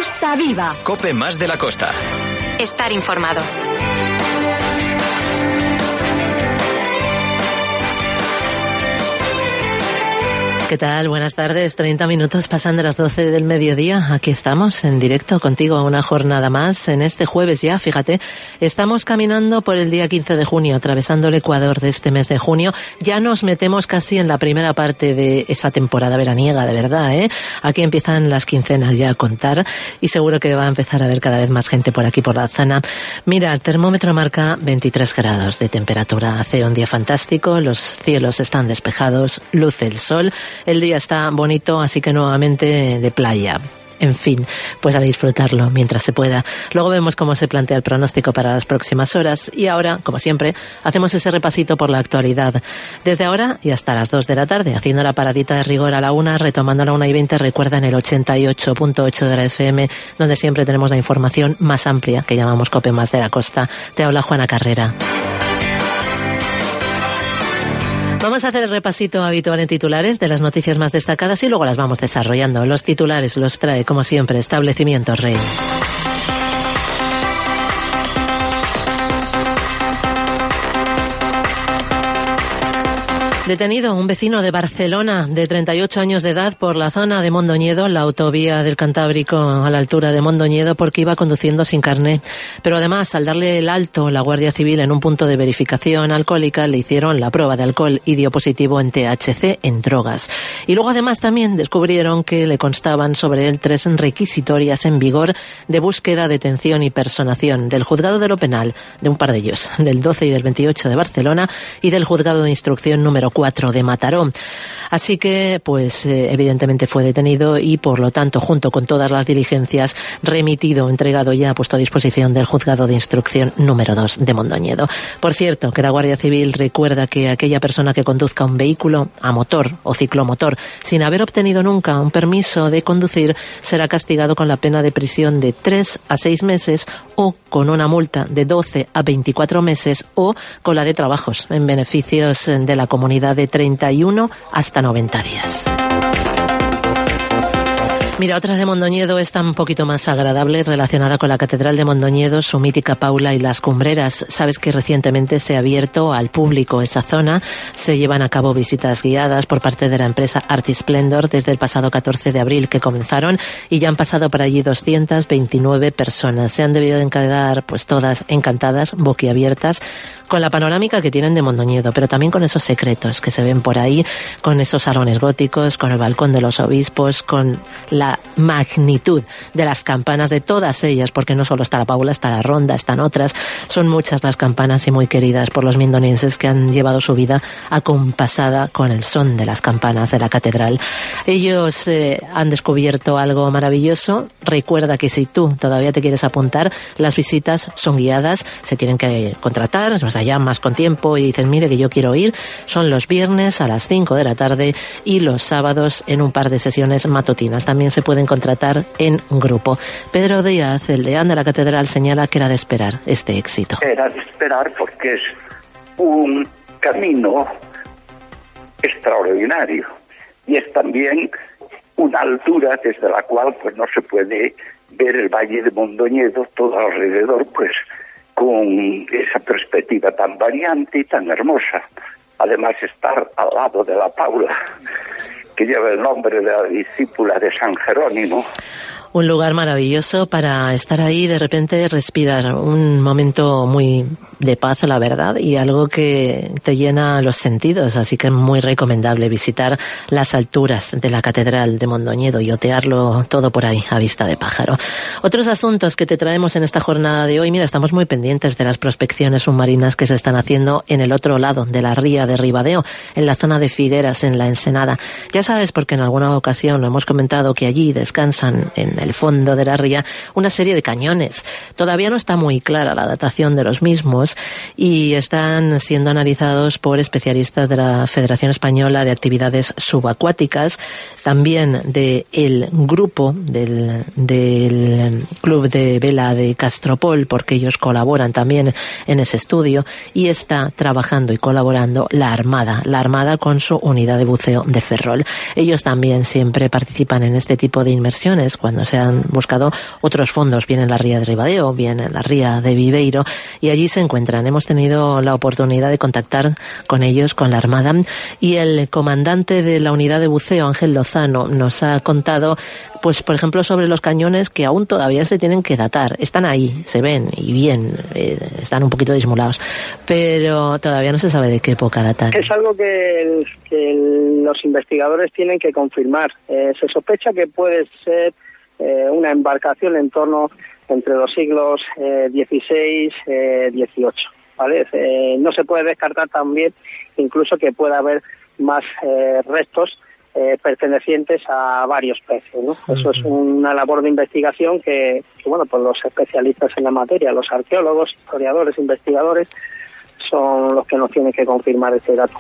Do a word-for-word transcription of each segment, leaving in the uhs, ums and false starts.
Costa Viva. COPE más de la costa. Estar informado. ¿Qué tal? Buenas tardes. treinta minutos pasan de las doce del mediodía. Aquí estamos en directo contigo a una jornada más. En este jueves ya, fíjate, estamos caminando por el día quince de junio, atravesando el Ecuador de este mes de junio. Ya nos metemos casi en la primera parte de esa temporada veraniega, de verdad, ¿eh? Aquí empiezan las quincenas ya a contar y seguro que va a empezar a haber cada vez más gente por aquí, por la zona. Mira, el termómetro marca veintitrés grados de temperatura. Hace un día fantástico, los cielos están despejados, luce el sol. El día está bonito, así que nuevamente de playa. En fin, pues a disfrutarlo mientras se pueda. Luego vemos cómo se plantea el pronóstico para las próximas horas. Y ahora, como siempre, hacemos ese repasito por la actualidad. Desde ahora y hasta las dos de la tarde, haciendo la paradita de rigor a la una, retomando la una y veinte, recuerda en el ochenta y ocho punto ocho de la F M, donde siempre tenemos la información más amplia, que llamamos COPE más de la costa. Te habla Juana Carrera. Vamos a hacer el repasito habitual en titulares de las noticias más destacadas y luego las vamos desarrollando. Los titulares los trae, como siempre, Establecimientos Rey. Detenido un vecino de Barcelona de treinta y ocho años de edad por la zona de Mondoñedo, la autovía del Cantábrico a la altura de Mondoñedo, porque iba conduciendo sin carné. Pero además, al darle el alto la Guardia Civil en un punto de verificación alcohólica, le hicieron la prueba de alcohol y dio positivo en T H C, en drogas. Y luego además también descubrieron que le constaban sobre él tres requisitorias en vigor de búsqueda, detención y personación del Juzgado de lo Penal, de un par de ellos, del doce y del veintiocho de Barcelona y del Juzgado de Instrucción número cuatro de Mataró. Así que, pues, eh, evidentemente fue detenido y, por lo tanto, junto con todas las diligencias, remitido, entregado ya, puesto a disposición del Juzgado de Instrucción número dos de Mondoñedo. Por cierto, que la Guardia Civil recuerda que aquella persona que conduzca un vehículo a motor o ciclomotor sin haber obtenido nunca un permiso de conducir será castigado con la pena de prisión de tres a seis meses o con una multa de doce a veinticuatro meses o con la de trabajos en beneficios de la comunidad de treinta y uno hasta noventa días. Mira, otra de Mondoñedo está un poquito más agradable, relacionada con la Catedral de Mondoñedo, su mítica Paula y las Cumbreras. Sabes que recientemente se ha abierto al público esa zona. Se llevan a cabo visitas guiadas por parte de la empresa Artisplendor desde el pasado catorce de abril que comenzaron y ya han pasado por allí doscientas veintinueve personas. Se han debido de quedar pues todas encantadas, boquiabiertas, con la panorámica que tienen de Mondoñedo, pero también con esos secretos que se ven por ahí, con esos salones góticos, con el balcón de los obispos, con la magnitud de las campanas de todas ellas, porque no solo está la Paula, está la Ronda, están otras. Son muchas las campanas y muy queridas por los mindonienses que han llevado su vida acompasada con el son de las campanas de la catedral. Ellos eh, han descubierto algo maravilloso. Recuerda que si tú todavía te quieres apuntar, las visitas son guiadas, se tienen que contratar, o sea, llamas con tiempo y dices, mire que yo quiero ir. Son los viernes a las cinco de la tarde y los sábados en un par de sesiones matutinas. También se pueden contratar en grupo. Pedro Díaz, el deán de la catedral, señala que era de esperar este éxito. Era de esperar porque es un camino extraordinario y es también una altura desde la cual pues no se puede ver el Valle de Mondoñedo todo alrededor, pues con esa perspectiva tan variante y tan hermosa. Además, estar al lado de la Paula, que lleva el nombre de la discípula de San Jerónimo. Un lugar maravilloso para estar ahí y de repente respirar. Un momento muy de paz, la verdad, y algo que te llena los sentidos. Así que es muy recomendable visitar las alturas de la Catedral de Mondoñedo y otearlo todo por ahí a vista de pájaro. Otros asuntos que te traemos en esta jornada de hoy. Mira, estamos muy pendientes de las prospecciones submarinas que se están haciendo en el otro lado de la ría de Ribadeo, en la zona de Figueras, en la Ensenada. Ya sabes, porque en alguna ocasión lo hemos comentado, que allí descansan en el fondo de la ría una serie de cañones. Todavía no está muy clara la datación de los mismos y están siendo analizados por especialistas de la Federación Española de Actividades Subacuáticas, también del grupo del, del Club de Vela de Castropol, porque ellos colaboran también en ese estudio, y está trabajando y colaborando la Armada, la Armada con su unidad de buceo de Ferrol. Ellos también siempre participan en este tipo de inmersiones cuando se se han buscado otros fondos, bien en la ría de Ribadeo, bien en la ría de Viveiro, y allí se encuentran. Hemos tenido la oportunidad de contactar con ellos, con la Armada, y el comandante de la unidad de buceo, Ángel Lozano, nos ha contado, pues por ejemplo, sobre los cañones que aún todavía se tienen que datar. Están ahí, se ven, y bien, eh, están un poquito disimulados, pero todavía no se sabe de qué época datan. Es algo que, el, que el, los investigadores tienen que confirmar. Eh, se sospecha que puede ser eh, una embarcación en torno entre los siglos eh, dieciséis y dieciocho, ¿vale? Eh, no se puede descartar también incluso que pueda haber más eh, restos eh, pertenecientes a varios peces, ¿no? Uh-huh. Eso es una labor de investigación que, que, bueno, pues los especialistas en la materia, los arqueólogos, historiadores, investigadores, son los que nos tienen que confirmar este dato.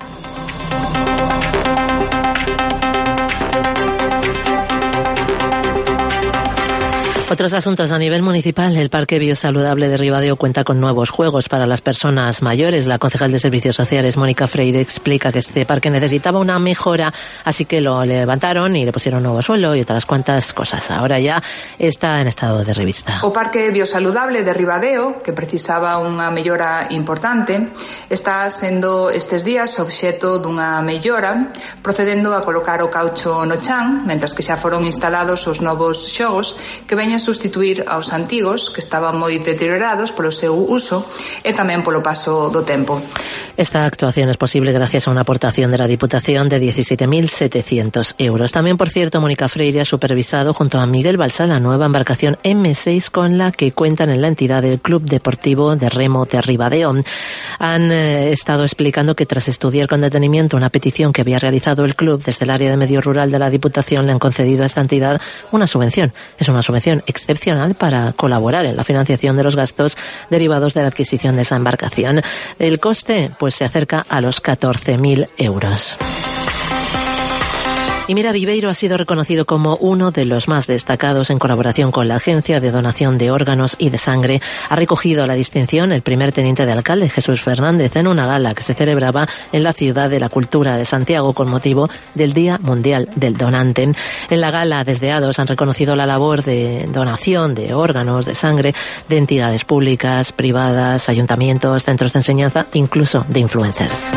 Otros asuntos a nivel municipal. El Parque Biosaludable de Ribadeo cuenta con nuevos juegos para las personas mayores. La concejal de Servicios Sociales, Mónica Freire, explica que este parque necesitaba una mejora, así que lo levantaron y le pusieron nuevo suelo y otras cuantas cosas. Ahora ya está en estado de revista. O Parque Biosaludable de Ribadeo, que precisaba unha mellora importante, está sendo estes días obxeto dunha mellora, procedendo a colocar o caucho no chan, mentras que xa foron instalados os novos xogos que veñen sustituir aos antigos, que estaban moi deteriorados polo seu uso e tamén polo paso do tempo. Esta actuación es posible gracias a una aportación de la Diputación de diecisiete mil setecientos euros. También, por cierto, Mónica Freire ha supervisado junto a Miguel Balsá la nueva embarcación eme seis con la que cuentan en la entidad del Club Deportivo de Remo de Ribadeo. Han eh, estado explicando que tras estudiar con detenimiento una petición que había realizado el club desde el área de medio rural de la Diputación, le han concedido a esta entidad una subvención. Es una subvención excepcional para colaborar en la financiación de los gastos derivados de la adquisición de esa embarcación. El coste, pues, se acerca a los catorce mil euros. Y mira, Viveiro ha sido reconocido como uno de los más destacados en colaboración con la Agencia de Donación de Órganos y de Sangre. Ha recogido la distinción el primer teniente de alcalde, Jesús Fernández, en una gala que se celebraba en la Ciudad de la Cultura de Santiago con motivo del Día Mundial del Donante. En la gala, desde ADOS, han reconocido la labor de donación de órganos, de sangre, de entidades públicas, privadas, ayuntamientos, centros de enseñanza, incluso de influencers.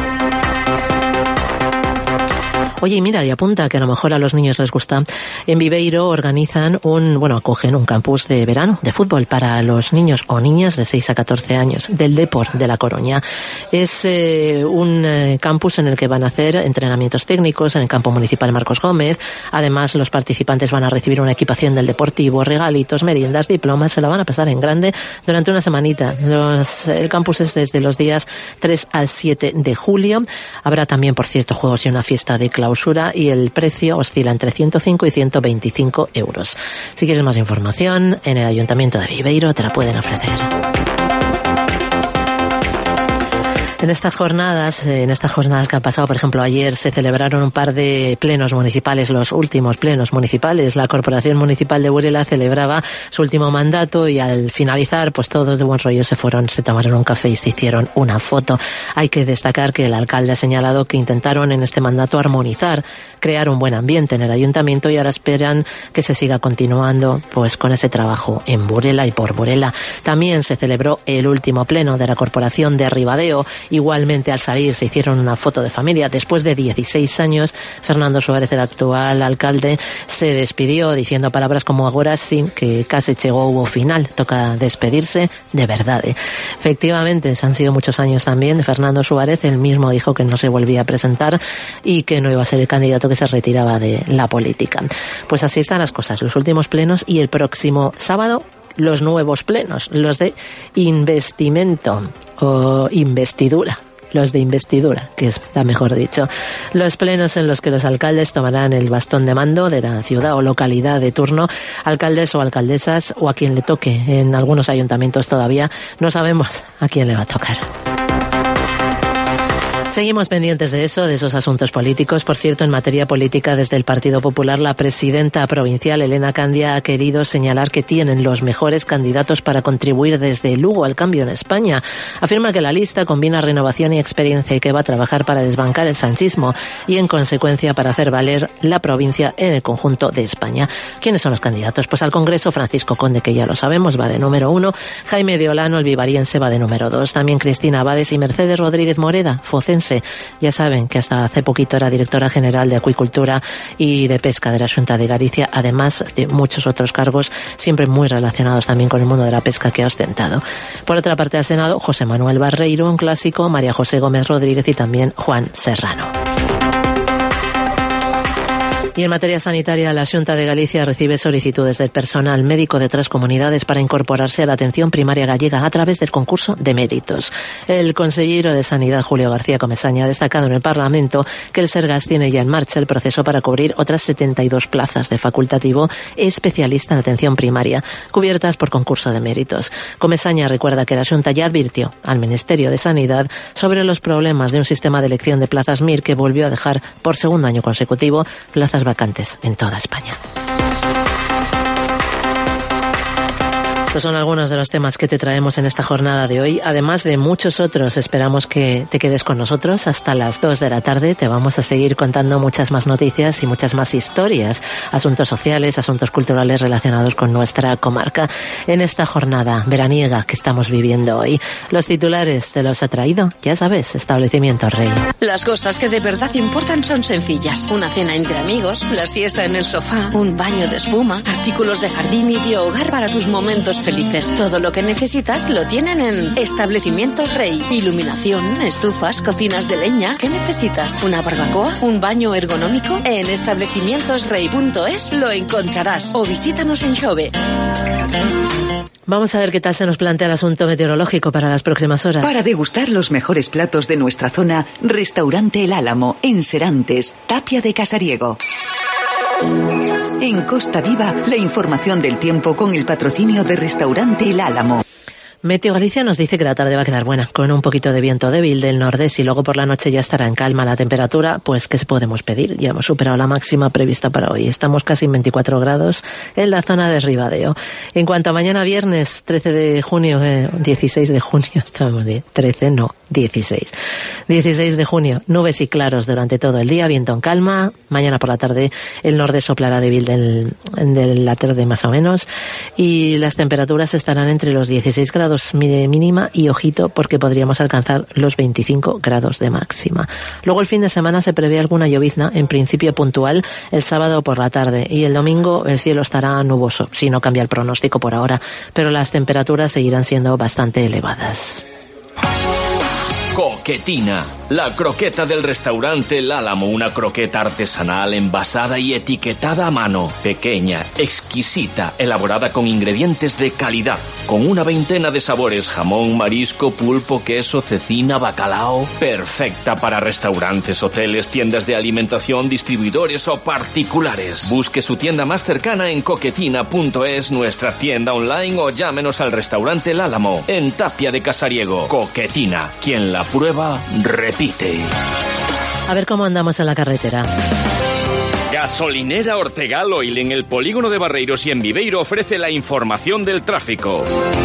Oye, y mira, y apunta que a lo mejor a los niños les gusta. En Viveiro organizan un, bueno, acogen un campus de verano de fútbol para los niños o niñas de seis a catorce años del Depor de La Coruña. Es eh, un eh, campus en el que van a hacer entrenamientos técnicos en el campo municipal Marcos Gómez. Además, los participantes van a recibir una equipación del Deportivo, regalitos, meriendas, diplomas. Se la van a pasar en grande durante una semanita. Los, el campus es desde los días tres al siete de julio. Habrá también, por cierto, juegos y una fiesta de clausura. Y el precio oscila entre ciento cinco y ciento veinticinco euros. Si quieres más información, en el Ayuntamiento de Viveiro te la pueden ofrecer. En estas jornadas, en estas jornadas que han pasado, por ejemplo, ayer se celebraron un par de plenos municipales, los últimos plenos municipales. La Corporación Municipal de Burela celebraba su último mandato y al finalizar, pues todos de buen rollo se fueron, se tomaron un café y se hicieron una foto. Hay que destacar que el alcalde ha señalado que intentaron en este mandato armonizar, crear un buen ambiente en el ayuntamiento y ahora esperan que se siga continuando pues con ese trabajo en Burela y por Burela. También se celebró el último pleno de la Corporación de Ribadeo. Igualmente, al salir se hicieron una foto de familia. Después de dieciséis años, Fernando Suárez, el actual alcalde, se despidió diciendo palabras como agora sí, que casi llegó hubo final, toca despedirse de verdad. Efectivamente, han sido muchos años también de Fernando Suárez. Él mismo dijo que no se volvía a presentar y que no iba a ser el candidato que se retiraba de la política. Pues así están las cosas, los últimos plenos y el próximo sábado los nuevos plenos, los de investimento o investidura, los de investidura, que está mejor dicho. Los plenos en los que los alcaldes tomarán el bastón de mando de la ciudad o localidad de turno, alcaldes o alcaldesas o a quien le toque. En algunos ayuntamientos todavía no sabemos a quién le va a tocar. Seguimos pendientes de eso, de esos asuntos políticos. Por cierto, en materia política, desde el Partido Popular, la presidenta provincial, Elena Candia, ha querido señalar que tienen los mejores candidatos para contribuir desde Lugo al cambio en España. Afirma que la lista combina renovación y experiencia y que va a trabajar para desbancar el sanchismo y, en consecuencia, para hacer valer la provincia en el conjunto de España. ¿Quiénes son los candidatos? Pues al Congreso, Francisco Conde, que ya lo sabemos, va de número uno. Jaime de Olano, el vivariense, va de número dos. También Cristina Abades y Mercedes Rodríguez Moreda, focense. Ya saben que hasta hace poquito era directora general de Acuicultura y de Pesca de la Xunta de Galicia, además de muchos otros cargos, siempre muy relacionados también con el mundo de la pesca que ha ostentado. Por otra parte, al Senado, José Manuel Barreiro, un clásico, María José Gómez Rodríguez y también Juan Serrano. Y en materia sanitaria, la Xunta de Galicia recibe solicitudes del personal médico de tres comunidades para incorporarse a la atención primaria gallega a través del concurso de méritos. El consejero de Sanidad, Julio García Comesaña, ha destacado en el Parlamento que el Sergas tiene ya en marcha el proceso para cubrir otras setenta y dos plazas de facultativo especialista en atención primaria, cubiertas por concurso de méritos. Comesaña recuerda que la Xunta ya advirtió al Ministerio de Sanidad sobre los problemas de un sistema de elección de plazas M I R que volvió a dejar por segundo año consecutivo plazas vacantes en toda España. Estos son algunos de los temas que te traemos en esta jornada de hoy, además de muchos otros. Esperamos que te quedes con nosotros hasta las dos de la tarde. Te vamos a seguir contando muchas más noticias y muchas más historias, asuntos sociales, asuntos culturales relacionados con nuestra comarca en esta jornada veraniega que estamos viviendo hoy. Los titulares te los ha traído, ya sabes, Establecimiento Rey. Las cosas que de verdad importan son sencillas. Una cena entre amigos, la siesta en el sofá, un baño de espuma, artículos de jardín y de hogar para tus momentos felices. Todo lo que necesitas lo tienen en Establecimientos Rey. Iluminación, estufas, cocinas de leña. ¿Qué necesitas? ¿Una barbacoa? ¿Un baño ergonómico? En establecimientos rey punto es lo encontrarás o visítanos en Xove. Vamos a ver qué tal se nos plantea el asunto meteorológico para las próximas horas. Para degustar los mejores platos de nuestra zona, Restaurante El Álamo, en Serantes, Tapia de Casariego. En Costa Viva, la información del tiempo con el patrocinio de Restaurante El Álamo. Meteo Galicia nos dice que la tarde va a quedar buena, con un poquito de viento débil del nordeste y luego por la noche ya estará en calma la temperatura. Pues, ¿qué se podemos pedir? Ya hemos superado la máxima prevista para hoy. Estamos casi en veinticuatro grados en la zona de Ribadeo. En cuanto a mañana viernes, trece de junio, eh, dieciséis de junio, estamos de trece, no, dieciséis. dieciséis de junio, nubes y claros durante todo el día, viento en calma. Mañana por la tarde el nordeste soplará débil del, de la tarde más o menos y las temperaturas estarán entre los dieciséis grados de mínima y ojito porque podríamos alcanzar los veinticinco grados de máxima. Luego el fin de semana se prevé alguna llovizna, en principio puntual, el sábado por la tarde y el domingo el cielo estará nuboso, si no cambia el pronóstico por ahora, pero las temperaturas seguirán siendo bastante elevadas. Coquetina, la croqueta del restaurante El Álamo, una croqueta artesanal envasada y etiquetada a mano, pequeña, exquisita, elaborada con ingredientes de calidad, con una veintena de sabores, jamón, marisco, pulpo, queso, cecina, bacalao, perfecta para restaurantes, hoteles, tiendas de alimentación, distribuidores o particulares. Busque su tienda más cercana en coquetina punto es, nuestra tienda online o llámenos al restaurante El Álamo, en Tapia de Casariego. Coquetina, quien la prueba, repite. A ver cómo andamos en la carretera. Gasolinera Ortegal Oil en el polígono de Barreiros y en Viveiro ofrece la información del tráfico.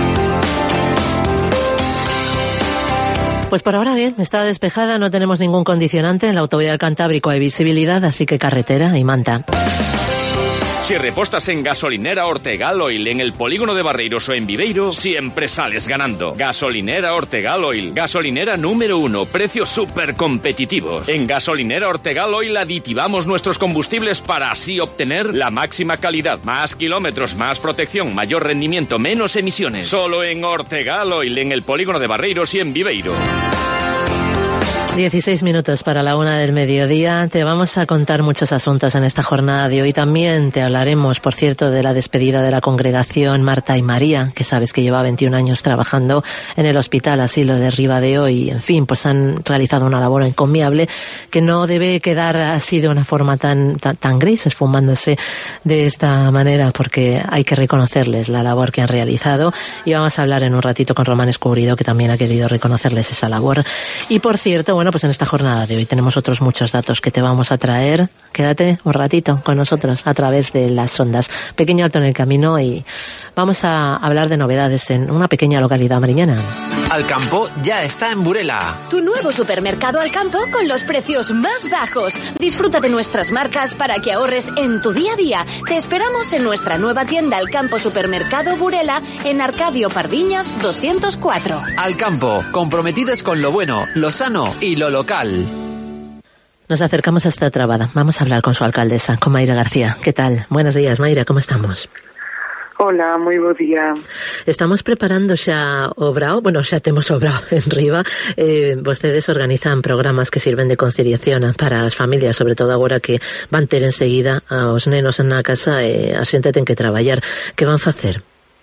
Pues por ahora bien, está despejada, no tenemos ningún condicionante. En la autovía del Cantábrico hay visibilidad, así que carretera y manta. Si repostas en Gasolinera Ortegal Oil en el polígono de Barreiros o en Viveiro, siempre sales ganando. Gasolinera Ortegal Oil, gasolinera número uno, precios súper competitivos. En Gasolinera Ortegal Oil aditivamos nuestros combustibles para así obtener la máxima calidad, más kilómetros, más protección, mayor rendimiento, menos emisiones. Solo en Ortegal Oil en el polígono de Barreiros y en Viveiro. dieciséis minutos para la una del mediodía. Te vamos a contar muchos asuntos en esta jornada de hoy. También te hablaremos, por cierto, de la despedida de la congregación Marta y María, que sabes que lleva veintiún años trabajando en el Hospital Asilo de Ribadeo y, en fin, pues han realizado una labor encomiable que no debe quedar así de una forma tan, tan, tan gris, esfumándose de esta manera, porque hay que reconocerles la labor que han realizado. Y vamos a hablar en un ratito con Román Escubrido, que también ha querido reconocerles esa labor. Y, por cierto, bueno, Bueno, pues en esta jornada de hoy tenemos otros muchos datos que te vamos a traer. Quédate un ratito con nosotros a través de las ondas. Pequeño alto en el camino y vamos a hablar de novedades en una pequeña localidad mariñana. Alcampo ya está en Burela. Tu nuevo supermercado Alcampo con los precios más bajos. Disfruta de nuestras marcas para que ahorres en tu día a día. Te esperamos en nuestra nueva tienda Alcampo Supermercado Burela en Arcadio Pardiñas doscientos cuatro. Alcampo, comprometidos con lo bueno, lo sano y lo local. Nos acercamos hasta Trabada. Vamos a hablar con su alcaldesa, con Mayra García. ¿Qué tal? Buenos días, Mayra, ¿cómo estamos? Hola, moi bo día. Estamos preparando xa o Brao, bueno, xa temos o Brao en riba. Eh, vostedes organizan programas que sirven de conciliación para as familias, sobre todo agora que van ter enseguida aos nenos na casa e a xente ten que traballar. Que van facer?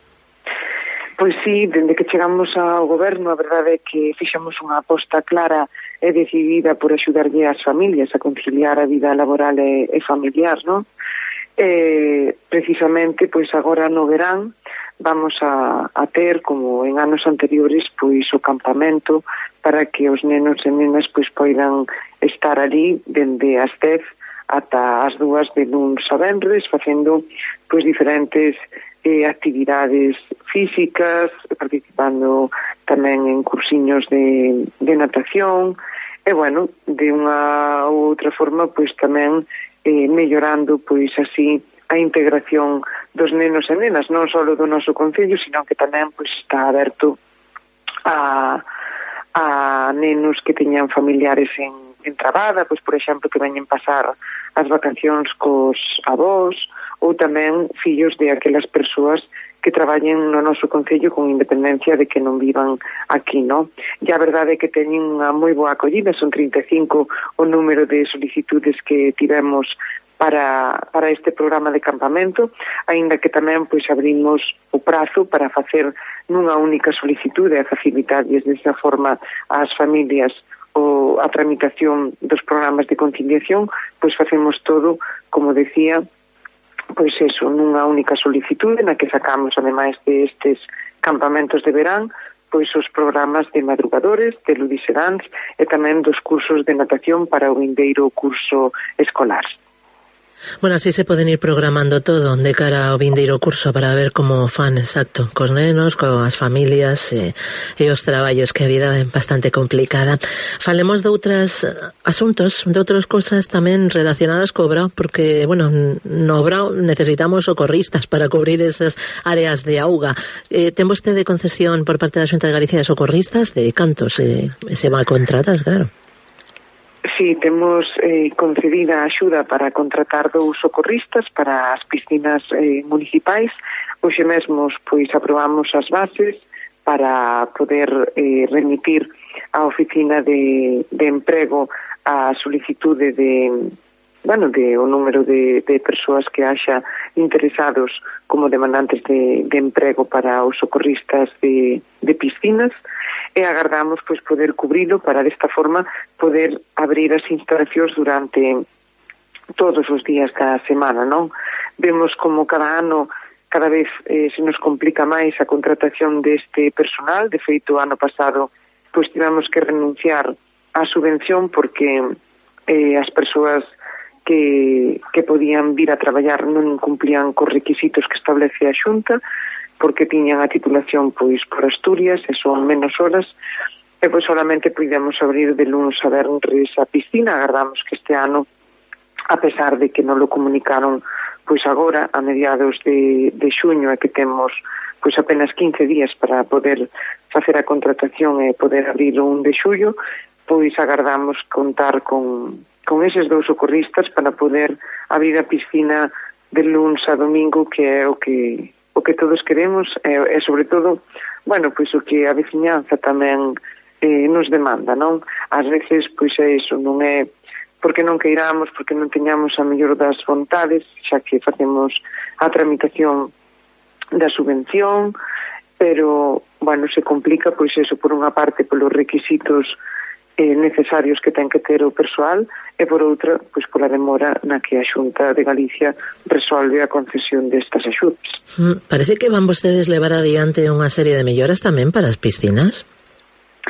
Pois sí, dende que chegamos ao goberno, a verdade é que fixamos unha aposta clara e decidida por axudarlle ás familias a conciliar a vida laboral e, e familiar, non? Eh, precisamente, pois agora no verán vamos a, a ter, como en anos anteriores, pois o campamento para que os nenos e nenas pois poidan estar ali dende as dez ata as dúas de luns a venres facendo pois diferentes eh, actividades físicas, participando tamén en cursiños de, de natación e, bueno, de unha ou outra forma pois tamén Eh, mellorando, pois, así a integración dos nenos e nenas, non só do noso concello, sino que tamén, pois, está aberto a, a nenos que teñan familiares en, en Trabada, pois, por exemplo, que veñen pasar as vacacións cos avós, ou tamén fillos de aquelas persoas que traballen no noso concello con independencia de que non vivan aquí, non? E a verdade é que teñen unha moi boa acollida, son trinta e cinco o número de solicitudes que tivemos para, para este programa de campamento, aínda que tamén pois abrimos o prazo para facer nunha única solicitude e facilitarlles desa forma ás familias o a tramitación dos programas de conciliación, pois facemos todo, como decía, pois eso, nunha única solicitude na que sacamos, ademais de estes campamentos de verán, pois os programas de madrugadores, de ludiseráns e tamén dos cursos de natación para o vindeiro curso escolar. Bueno, así se poden ir programando todo de cara ao vindeiro curso para ver como fan, exacto, cos nenos, coas familias e, e os traballos, que a vida é bastante complicada. Falemos de outras asuntos, de outras cosas tamén relacionadas co Brao, porque, bueno, no Brao necesitamos socorristas para cubrir esas áreas de auga. Eh, ten vostede concesión por parte da Xunta de Galicia de socorristas de cantos eh, se va a contratar, claro. Sí, temos eh, concedida a axuda para contratar dous socorristas para as piscinas eh, municipais. Hoxe mesmos, pois, aprobamos as bases para poder eh, remitir á oficina de, de emprego a solicitude de, bueno, de o número de, de persoas que haxa interesados como demandantes de, de emprego para os socorristas de, de piscinas. E agardamos pois poder cubrilo para desta forma poder abrir as instalacións durante todos os días da semana, non? Vemos como cada ano cada vez eh, se nos complica máis a contratación deste personal. De feito, o ano pasado pois tivemos que renunciar á subvención porque eh, as persoas que, que podían vir a traballar non cumplían cos requisitos que establece a Xunta, porque tiñan a titulación pois por Asturias e son menos horas, e pois solamente podemos abrir de lunes a venres a piscina. Agardamos que este ano, a pesar de que non lo comunicaron pois agora, a mediados de, de xuño, e que temos pois apenas quince días para poder facer a contratación e poder abrir un de xullo, pois agardamos contar con, con eses dous socorristas para poder abrir a piscina de lunes a domingo, que é o que o que todos queremos e, e sobre todo, bueno, pois o que a veciñanza tamén eh, nos demanda, non? Ás veces, pois é iso, non é porque non queiramos, porque non teñamos a mellor das vontades, xa que facemos a tramitación da subvención, pero, bueno, se complica, pois eso, por unha parte, polos requisitos eh, necesarios que ten que ter o persoal, e por outra, pois pola demora na que a Xunta de Galicia resolve a concesión destas axudas. Mm, parece que van vostedes levar adiante unha serie de melloras tamén para as piscinas.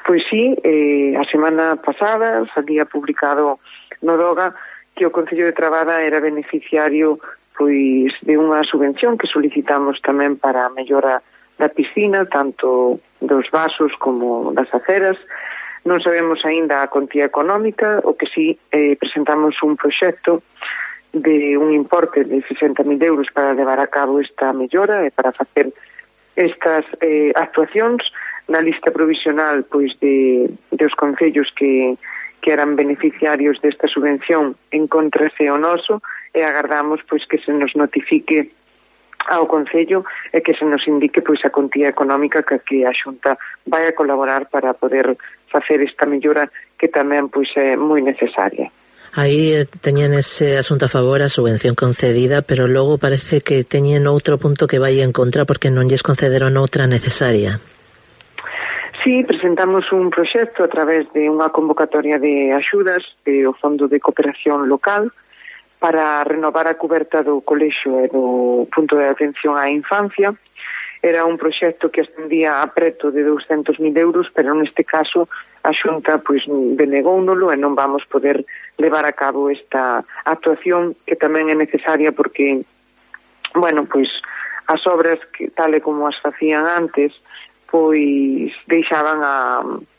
Pois sí, eh, a semana pasada salía publicado no DOGA que o Concello de Trabada era beneficiario pois de unha subvención que solicitamos tamén para a mellora da piscina, tanto dos vasos como das aceras. Non sabemos aínda a contía económica, o que sí eh, presentamos un proxecto de un importe de sesenta mil euros para levar a cabo esta mellora e para facer estas eh, actuacións. Na lista provisional pois de, de os concellos que, que eran beneficiarios desta subvención encontrase o noso e agardamos pois que se nos notifique ao Concello e que se nos indique pois a contía económica que, que a Xunta vai a colaborar para poder facer esta mellora que tamén pois é moi necesaria. Aí eh, teñen ese asunto a favor, a subvención concedida, pero logo parece que teñen outro punto que vai en contra porque non lles concederon outra necesaria. Sí, presentamos un proxecto a través de unha convocatoria de axudas do Fondo de Cooperación Local para renovar a coberta do colexio e do punto de atención á infancia. Era un proxecto que ascendía a preto de douscentos mil euros, pero neste caso a Xunta pois denegóunolo e non vamos poder levar a cabo esta actuación que tamén é necesaria porque, bueno, pois as obras que tal e como as facían antes pois deixaban a,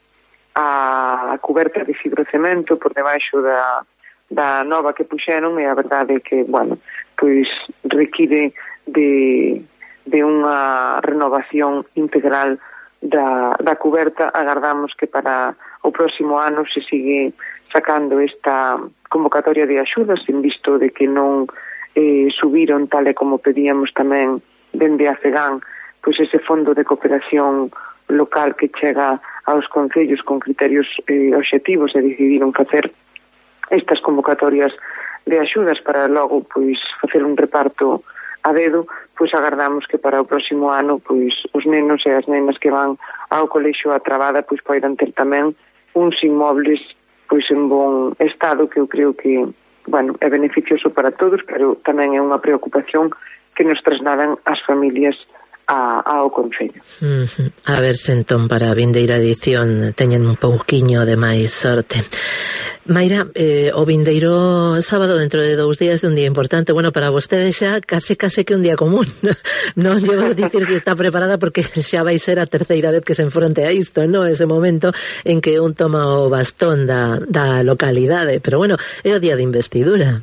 a coberta de fibrocemento por debaixo da, da nova que puxeron e a verdade é que, bueno, pois require de, de unha renovación integral da, da coberta. Agardamos que para o próximo ano se sigue sacando esta convocatoria de axudas, en visto de que non eh, subiron tal e como pedíamos tamén dende a FEGAN pois ese fondo de cooperación local que chega aos concellos con criterios eh, obxectivos e decidiron facer estas convocatorias de axudas para logo pois facer un reparto a dedo. Pois agardamos que para o próximo ano pois os nenos e as nenas que van ao colexio a Trabada pois poidan ter tamén uns inmobles pois en bon estado, que eu creo que, bueno, é beneficioso para todos, pero tamén é unha preocupación que nos trasladan as familias a, ao Concello. Uh-huh. A ver se entón para a vindeira edición teñen un pouquiño de máis sorte. Mayra, eh, o vindeiro sábado dentro de dous días é un día importante, bueno, para vostede xa case case que un día común. Non llevo a dicir se está preparada porque xa vai ser a terceira vez que se enfronte a isto, no? Ese momento en que un toma o bastón da, da localidade, pero bueno, é o día de investidura.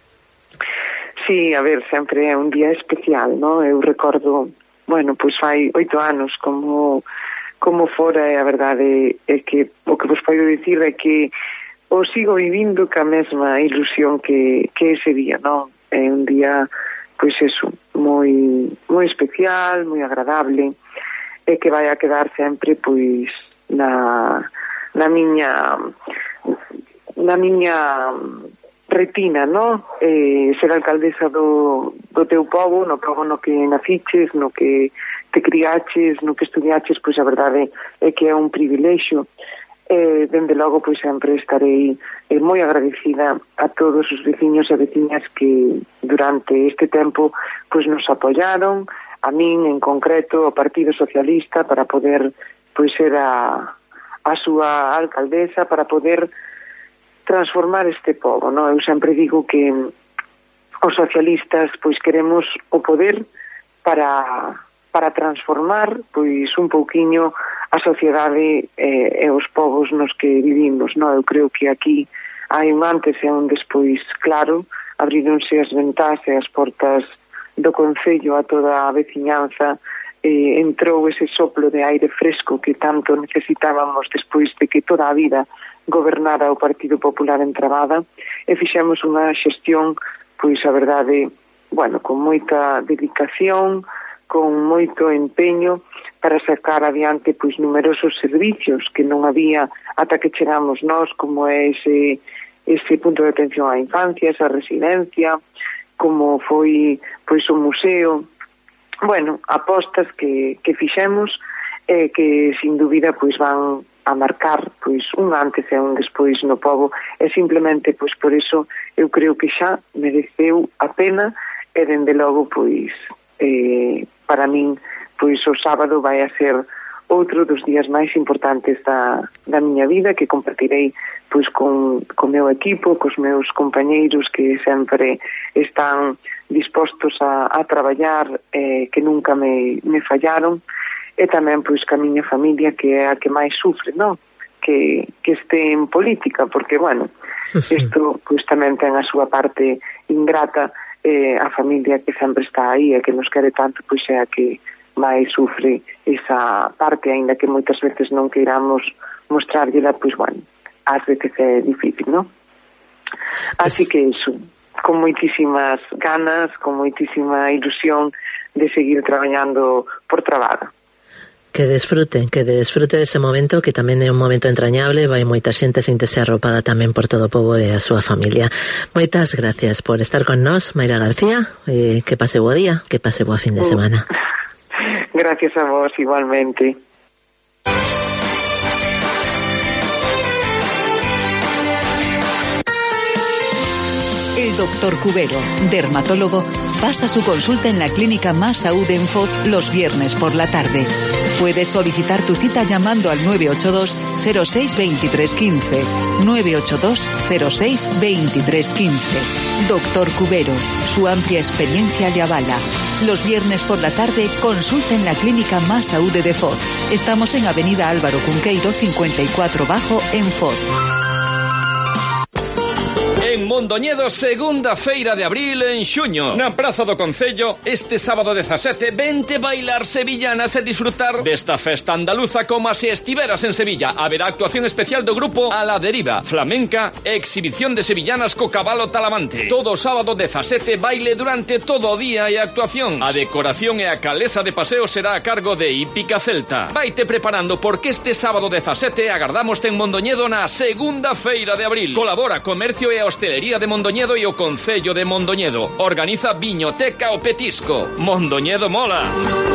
Sí, a ver, sempre é un día especial, no? Eu recordo, bueno, pois fai oito anos como como fora, e a verdade é que o que vos podo dicir é que o sigo vivindo ca mesma ilusión que, que ese día, non? É un día, pois eso, moi moi especial, moi agradable, e que vai a quedar sempre, pois, na, na miña na miña retina, non? Eh, ser alcaldesa do, do teu pobo, no pobo no que naciches, no que te criaches, no que estudiaches, pois a verdade é que é un privilexio. Eh, dende logo, pois sempre estarei eh, moi agradecida a todos os veciños e veciñas que durante este tempo pois nos apoyaron, a min en concreto, o Partido Socialista, para poder pois ser a, a súa alcaldesa, para poder transformar este pobo, no? Eu sempre digo que os socialistas pois queremos o poder para para transformar pois un pouquiño a sociedade eh, e os povos nos que vivimos, no? Eu creo que aquí hai un antes e un despois claro, abrironse as ventás e as portas do Concello a toda a veciñanza, eh, entrou ese soplo de aire fresco que tanto necesitábamos despois de que toda a vida gobernara o Partido Popular en Trabada, e fixemos unha xestión, pois a verdade, bueno, con moita dedicación, con moito empeño para sacar adiante pois numerosos servicios que non había ata que chegamos nós, como é ese, ese punto de atención á infancia, esa residencia, como foi pois o museo. Bueno, apostas que, que fixemos e eh, que sin dúbida pois van a marcar pois un antes e un despois no pobo, e simplemente pois por iso eu creo que xa mereceu a pena, e dende logo pois eh, para min pois o sábado vai a ser outro dos días máis importantes da, da miña vida, que compartirei pois con, con meu equipo, cos meus compañeiros que sempre están dispostos a, a traballar, eh, que nunca me, me fallaron, e tamén pois ca miña familia, que é a que máis sufre, non? Que, que este en política, porque, bueno, isto pois tamén ten a súa parte ingrata, eh, a familia que sempre está aí e que nos quere tanto, pois é a que máis sufre esa parte, aínda que moitas veces non queiramos mostrarllela, pois, bueno, ás veces é difícil, non? Así que iso, con moitísimas ganas, con moitísima ilusión de seguir traballando por Trabada. Que desfrute, que desfrute dese momento, que tamén é un momento entrañable, vai moita xente sintese arropada tamén por todo o pobo e a súa familia. Moitas gracias por estar con nós, Mayra García, eh, que pase bo día, que pase boa fin de semana. Gracias a vos, igualmente. El doctor Cubero, dermatólogo, pasa su consulta en la clínica Más Salud en Foz los viernes por la tarde. Puedes solicitar tu cita llamando al nueve ocho dos cero seis dos tres uno cinco, nueve ocho dos cero seis dos tres uno cinco. Doctor Cubero, su amplia experiencia le avala. Los viernes por la tarde, consulta en la clínica Más Salud de Foz. Estamos en Avenida Álvaro Cunqueiro cincuenta y cuatro Bajo, en Foz. En Mondoñedo, segunda feira de abril en xuño. Na Praza do Concello, este sábado dezasete, vente bailar sevillanas e disfrutar desta festa andaluza como se estiveras en Sevilla. Haberá actuación especial do grupo A la Deriva, flamenca e exhibición de sevillanas co cabalo talamante. Todo sábado dezasete, baile durante todo o día e actuación. A decoración e a calesa de paseo será a cargo de Hípica Celta. Vaite preparando porque este sábado dezasete agardámoste en Mondoñedo na segunda feira de abril. Colabora Comercio e a Hostelería de Mondoñedo y o Concello de Mondoñedo. Organiza Viñoteca o Petisco. Mondoñedo mola.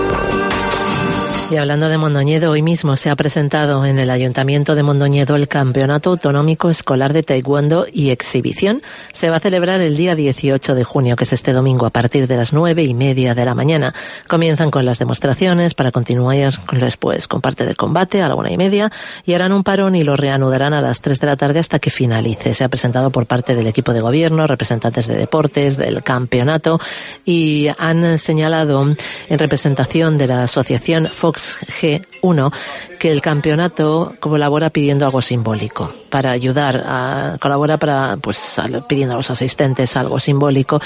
Y hablando de Mondoñedo, hoy mismo se ha presentado en el Ayuntamiento de Mondoñedo el Campeonato Autonómico Escolar de Taekwondo y Exhibición. Se va a celebrar el día dieciocho de junio, que es este domingo, a partir de las nueve y media de la mañana. Comienzan con las demostraciones para continuar después con parte del combate a la una y media y harán un parón y lo reanudarán a las tres de la tarde hasta que finalice. Se ha presentado por parte del equipo de gobierno, representantes de deportes, del campeonato, y han señalado en representación de la asociación Fox G uno que el campeonato colabora pidiendo algo simbólico para ayudar a colabora para pues pidiendo a los asistentes algo simbólico,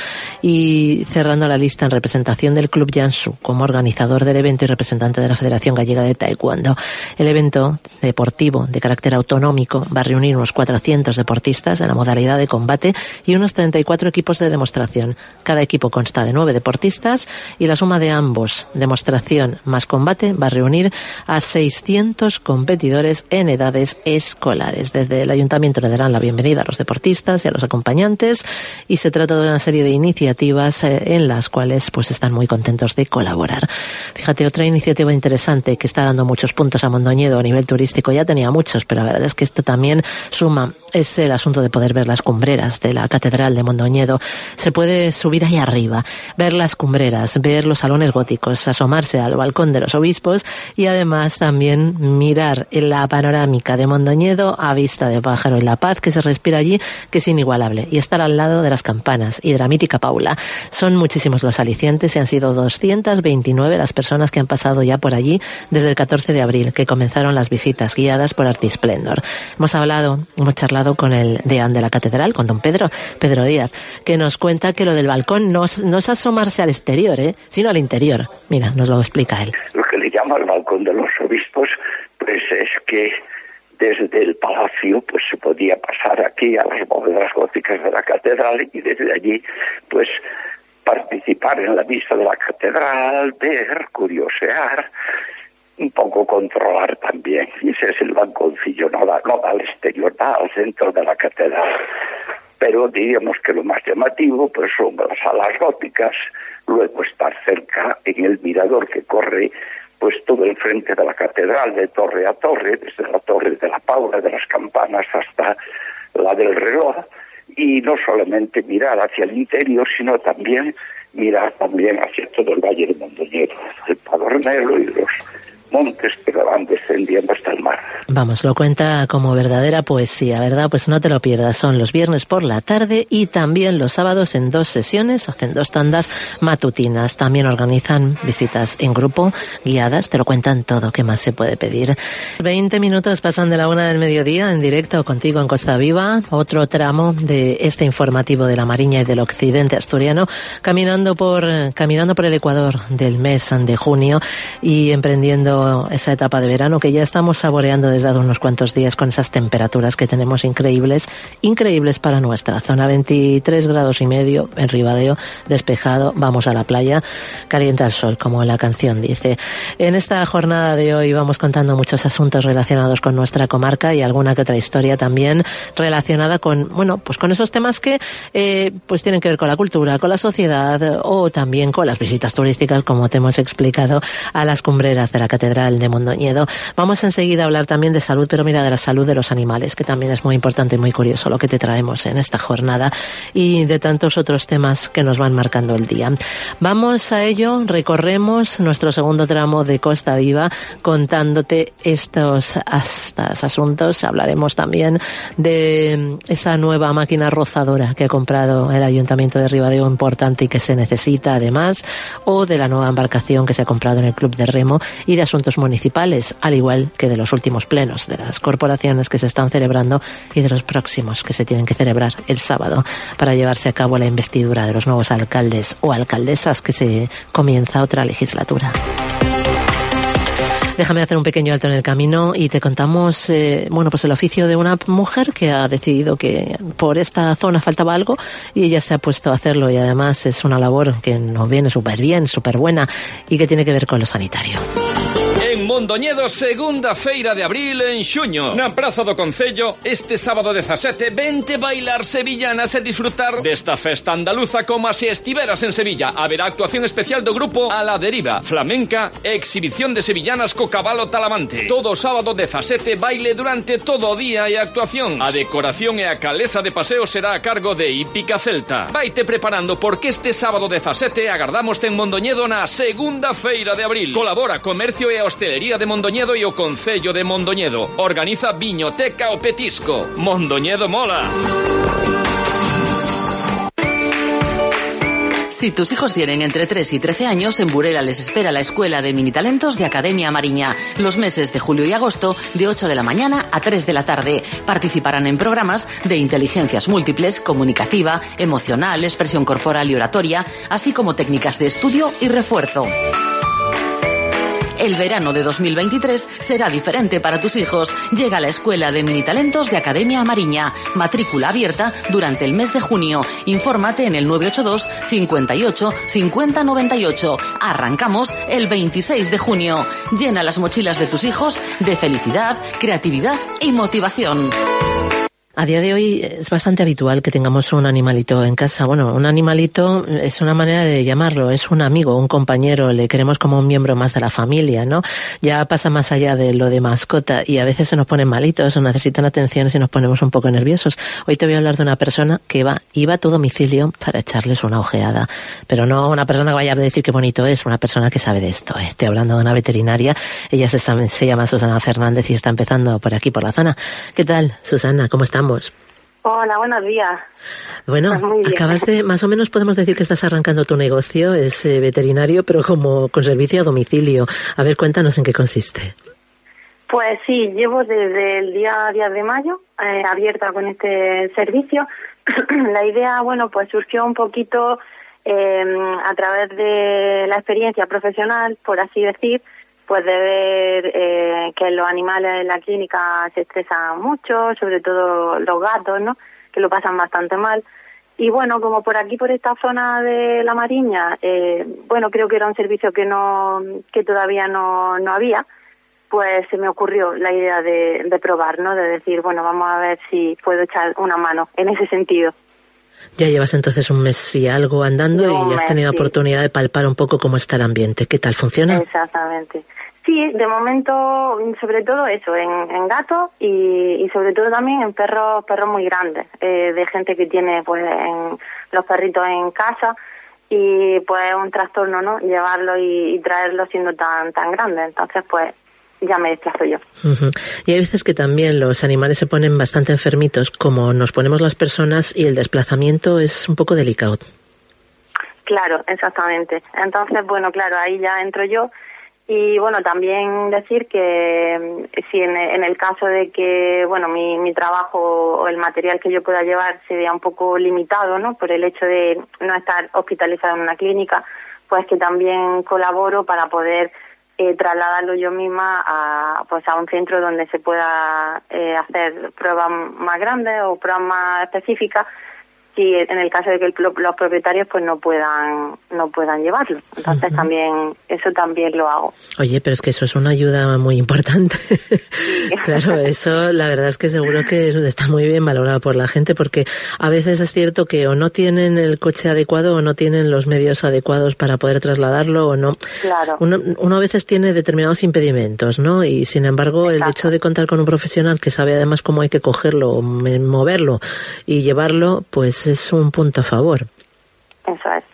y cerrando la lista en representación del Club Jiangsu como organizador del evento y representante de la Federación Gallega de Taekwondo. El evento deportivo de carácter autonómico va a reunir unos cuatrocientos deportistas en la modalidad de combate y unos treinta y cuatro equipos de demostración. Cada equipo consta de nueve deportistas y la suma de ambos, demostración más combate, va a reunir a seiscientos competidores en edades escolares. Desde el Ayuntamiento le darán la bienvenida a los deportistas y a los acompañantes, y se trata de una serie de iniciativas eh, en las cuales pues están muy contentos de colaborar. Fíjate, otra iniciativa interesante que está dando muchos puntos a Mondoñedo a nivel turístico, ya tenía muchos, pero la verdad es que esto también suma, es el asunto de poder ver las cumbreras de la Catedral de Mondoñedo. Se puede subir ahí arriba, ver las cumbreras, ver los salones góticos, asomarse al balcón de los obispos y además también mirar en la panorámica de Mondoñedo a vista de pájaro y la paz que se respira allí, que es inigualable, y estar al lado de las campanas y de la mítica Paula. Son muchísimos los alicientes y han sido doscientas veintinueve las personas que han pasado ya por allí desde el catorce de abril, que comenzaron las visitas guiadas por Artisplendor. Hemos hablado, hemos charlado con el deán de la catedral, con don Pedro, Pedro Díaz, que nos cuenta que lo del balcón no es, no es asomarse al exterior, ¿eh? sino al interior. Mira, nos lo explica él. Lo que le llama el balcón de los obispos, pues es que desde el palacio pues se podía pasar aquí a las bóvedas góticas de la catedral y desde allí pues participar en la misa de la catedral, ver, curiosear, un poco controlar también. Y ese es el balconcillo, no da, no da al exterior, da al centro de la catedral. Pero diríamos que lo más llamativo pues son las salas góticas, luego estar cerca en el mirador que corre pues todo el frente de la catedral, de torre a torre, desde la torre de la Paula, de las campanas hasta la del reloj, y no solamente mirar hacia el interior, sino también mirar también hacia todo el valle de Mondoñedo, el Padornelo y los montes que van descendiendo hasta el mar. Vamos, lo cuenta como verdadera poesía, ¿verdad? Pues no te lo pierdas, son los viernes por la tarde y también los sábados en dos sesiones, hacen dos tandas matutinas. También organizan visitas en grupo, guiadas, te lo cuentan todo, ¿qué más se puede pedir? veinte minutos pasan de la una del mediodía, en directo contigo en Costa Viva, otro tramo de este informativo de la Mariña y del occidente asturiano, caminando por, caminando por el Ecuador del mes de junio y emprendiendo esa etapa de verano que ya estamos saboreando desde hace unos cuantos días con esas temperaturas que tenemos increíbles, increíbles para nuestra zona, veintitrés grados y medio en Ribadeo, despejado, vamos a la playa, calienta el sol, como la canción dice. En esta jornada de hoy vamos contando muchos asuntos relacionados con nuestra comarca y alguna que otra historia también relacionada con, bueno, pues con esos temas que eh, pues tienen que ver con la cultura, con la sociedad o también con las visitas turísticas, como te hemos explicado, a las cumbreras de la Catedral de Mondoñedo. Vamos enseguida a hablar también de salud, pero mira, de la salud de los animales, que también es muy importante y muy curioso lo que te traemos en esta jornada y de tantos otros temas que nos van marcando el día. Vamos a ello, recorremos nuestro segundo tramo de Costa Viva contándote estos, estos asuntos. Hablaremos también de esa nueva máquina rozadora que ha comprado el Ayuntamiento de Ribadeo, importante y que se necesita además, o de la nueva embarcación que se ha comprado en el Club de Remo y de asuntos municipales, al igual que de los últimos plenos de las corporaciones que se están celebrando y de los próximos que se tienen que celebrar el sábado para llevarse a cabo la investidura de los nuevos alcaldes o alcaldesas que se comienza otra legislatura. Déjame hacer un pequeño alto en el camino y te contamos, eh, bueno, pues el oficio de una mujer que ha decidido que por esta zona faltaba algo y ella se ha puesto a hapracerlo, y además es una labor que nos viene súper bien, súper buena y que tiene que ver con lo sanitario. En Mondoñedo, segunda feira de abril en Xuño. Na Praza do Concello, este sábado dezasete, vente bailar sevillanas e disfrutar desta festa andaluza como se estiveras en Sevilla. Haberá actuación especial do grupo A la Deriva, flamenca e exhibición de sevillanas co cabalo talamante. Todo sábado dezasete, baile durante todo o día e actuación. A decoración e a calesa de paseo será a cargo de Hípica Celta. Vaite preparando porque este sábado dezasete agardamos en Mondoñedo na segunda feira de abril. Colabora Comercio e Hostelería de Mondoñedo y o Concello de Mondoñedo. Organiza Viñoteca o Petisco. Mondoñedo mola. Si tus hijos tienen entre tres y trece años, en Burela les espera la Escuela de Minitalentos de Academia Mariña. Los meses de julio y agosto, de ocho de la mañana a tres de la tarde. Participarán en programas de inteligencias múltiples, comunicativa, emocional, expresión corporal y oratoria, así como técnicas de estudio y refuerzo. El verano de dos mil veintitrés será diferente para tus hijos. Llega a la Escuela de Minitalentos de Academia Mariña. Matrícula abierta durante el mes de junio. Infórmate en el nueve ocho dos, cincuenta y ocho, cincuenta noventa y ocho. Arrancamos el veintiséis de junio. Llena las mochilas de tus hijos de felicidad, creatividad y motivación. A día de hoy es bastante habitual que tengamos un animalito en casa. Bueno, un animalito es una manera de llamarlo, es un amigo, un compañero, le queremos como un miembro más de la familia, ¿no? Ya pasa más allá de lo de mascota y a veces se nos ponen malitos o necesitan atenciones y nos ponemos un poco nerviosos. Hoy te voy a hablar de una persona que va, iba a tu domicilio para echarles una ojeada, pero no una persona que vaya a decir qué bonito es, una persona que sabe de esto. Estoy hablando de una veterinaria, ella se, se llama Susana Fernández y está empezando por aquí, por la zona. ¿Qué tal, Susana? ¿Cómo estamos? Hola, buenos días. Bueno, pues acabas de, más o menos podemos decir que estás arrancando tu negocio, es eh, veterinario, pero como con servicio a domicilio. A ver, cuéntanos en qué consiste. Pues sí, llevo desde el día diez de mayo eh, abierta con este servicio. La idea, bueno, pues surgió un poquito eh, a través de la experiencia profesional, por así decir, pues de ver eh, que los animales en la clínica se estresan mucho, sobre todo los gatos, ¿no?, que lo pasan bastante mal. Y bueno, como por aquí, por esta zona de la Mariña, eh, bueno, creo que era un servicio que no que todavía no, no había, pues se me ocurrió la idea de, de probar, ¿no?, de decir, bueno, vamos a ver si puedo echar una mano en ese sentido. Ya llevas entonces un mes y algo andando y has tenido sí. oportunidad de palpar un poco cómo está el ambiente. ¿Qué tal? ¿Funciona? Exactamente. Sí, de momento, sobre todo eso, en, en gatos y, y sobre todo también en perros perros muy grandes, eh, de gente que tiene pues en, los perritos en casa y pues es un trastorno, ¿no? Llevarlo y, y traerlo siendo tan tan grande. Entonces, pues ya me desplazo yo. Uh-huh. Y hay veces que también los animales se ponen bastante enfermitos, como nos ponemos las personas, y el desplazamiento es un poco delicado. Claro, exactamente. Entonces, bueno, claro, ahí ya entro yo. Y bueno, también decir que si en, en el caso de que, bueno, mi, mi trabajo o el material que yo pueda llevar se vea un poco limitado, ¿no? Por el hecho de no estar hospitalizado en una clínica, pues que también colaboro para poder eh, trasladarlo yo misma a, pues a un centro donde se pueda eh, hacer pruebas más grandes o pruebas más específicas, si en el caso de que el, los propietarios pues no puedan no puedan llevarlo. Entonces uh-huh. también eso también lo hago. Oye, pero es que eso es una ayuda muy importante. Claro, eso la verdad es que seguro que está muy bien valorado por la gente, porque a veces es cierto que o no tienen el coche adecuado o no tienen los medios adecuados para poder trasladarlo o no. Claro. Uno, uno a veces tiene determinados impedimentos, ¿no? Y sin embargo, exacto, el hecho de contar con un profesional que sabe además cómo hay que cogerlo, moverlo y llevarlo, pues es un punto a favor. Eso es.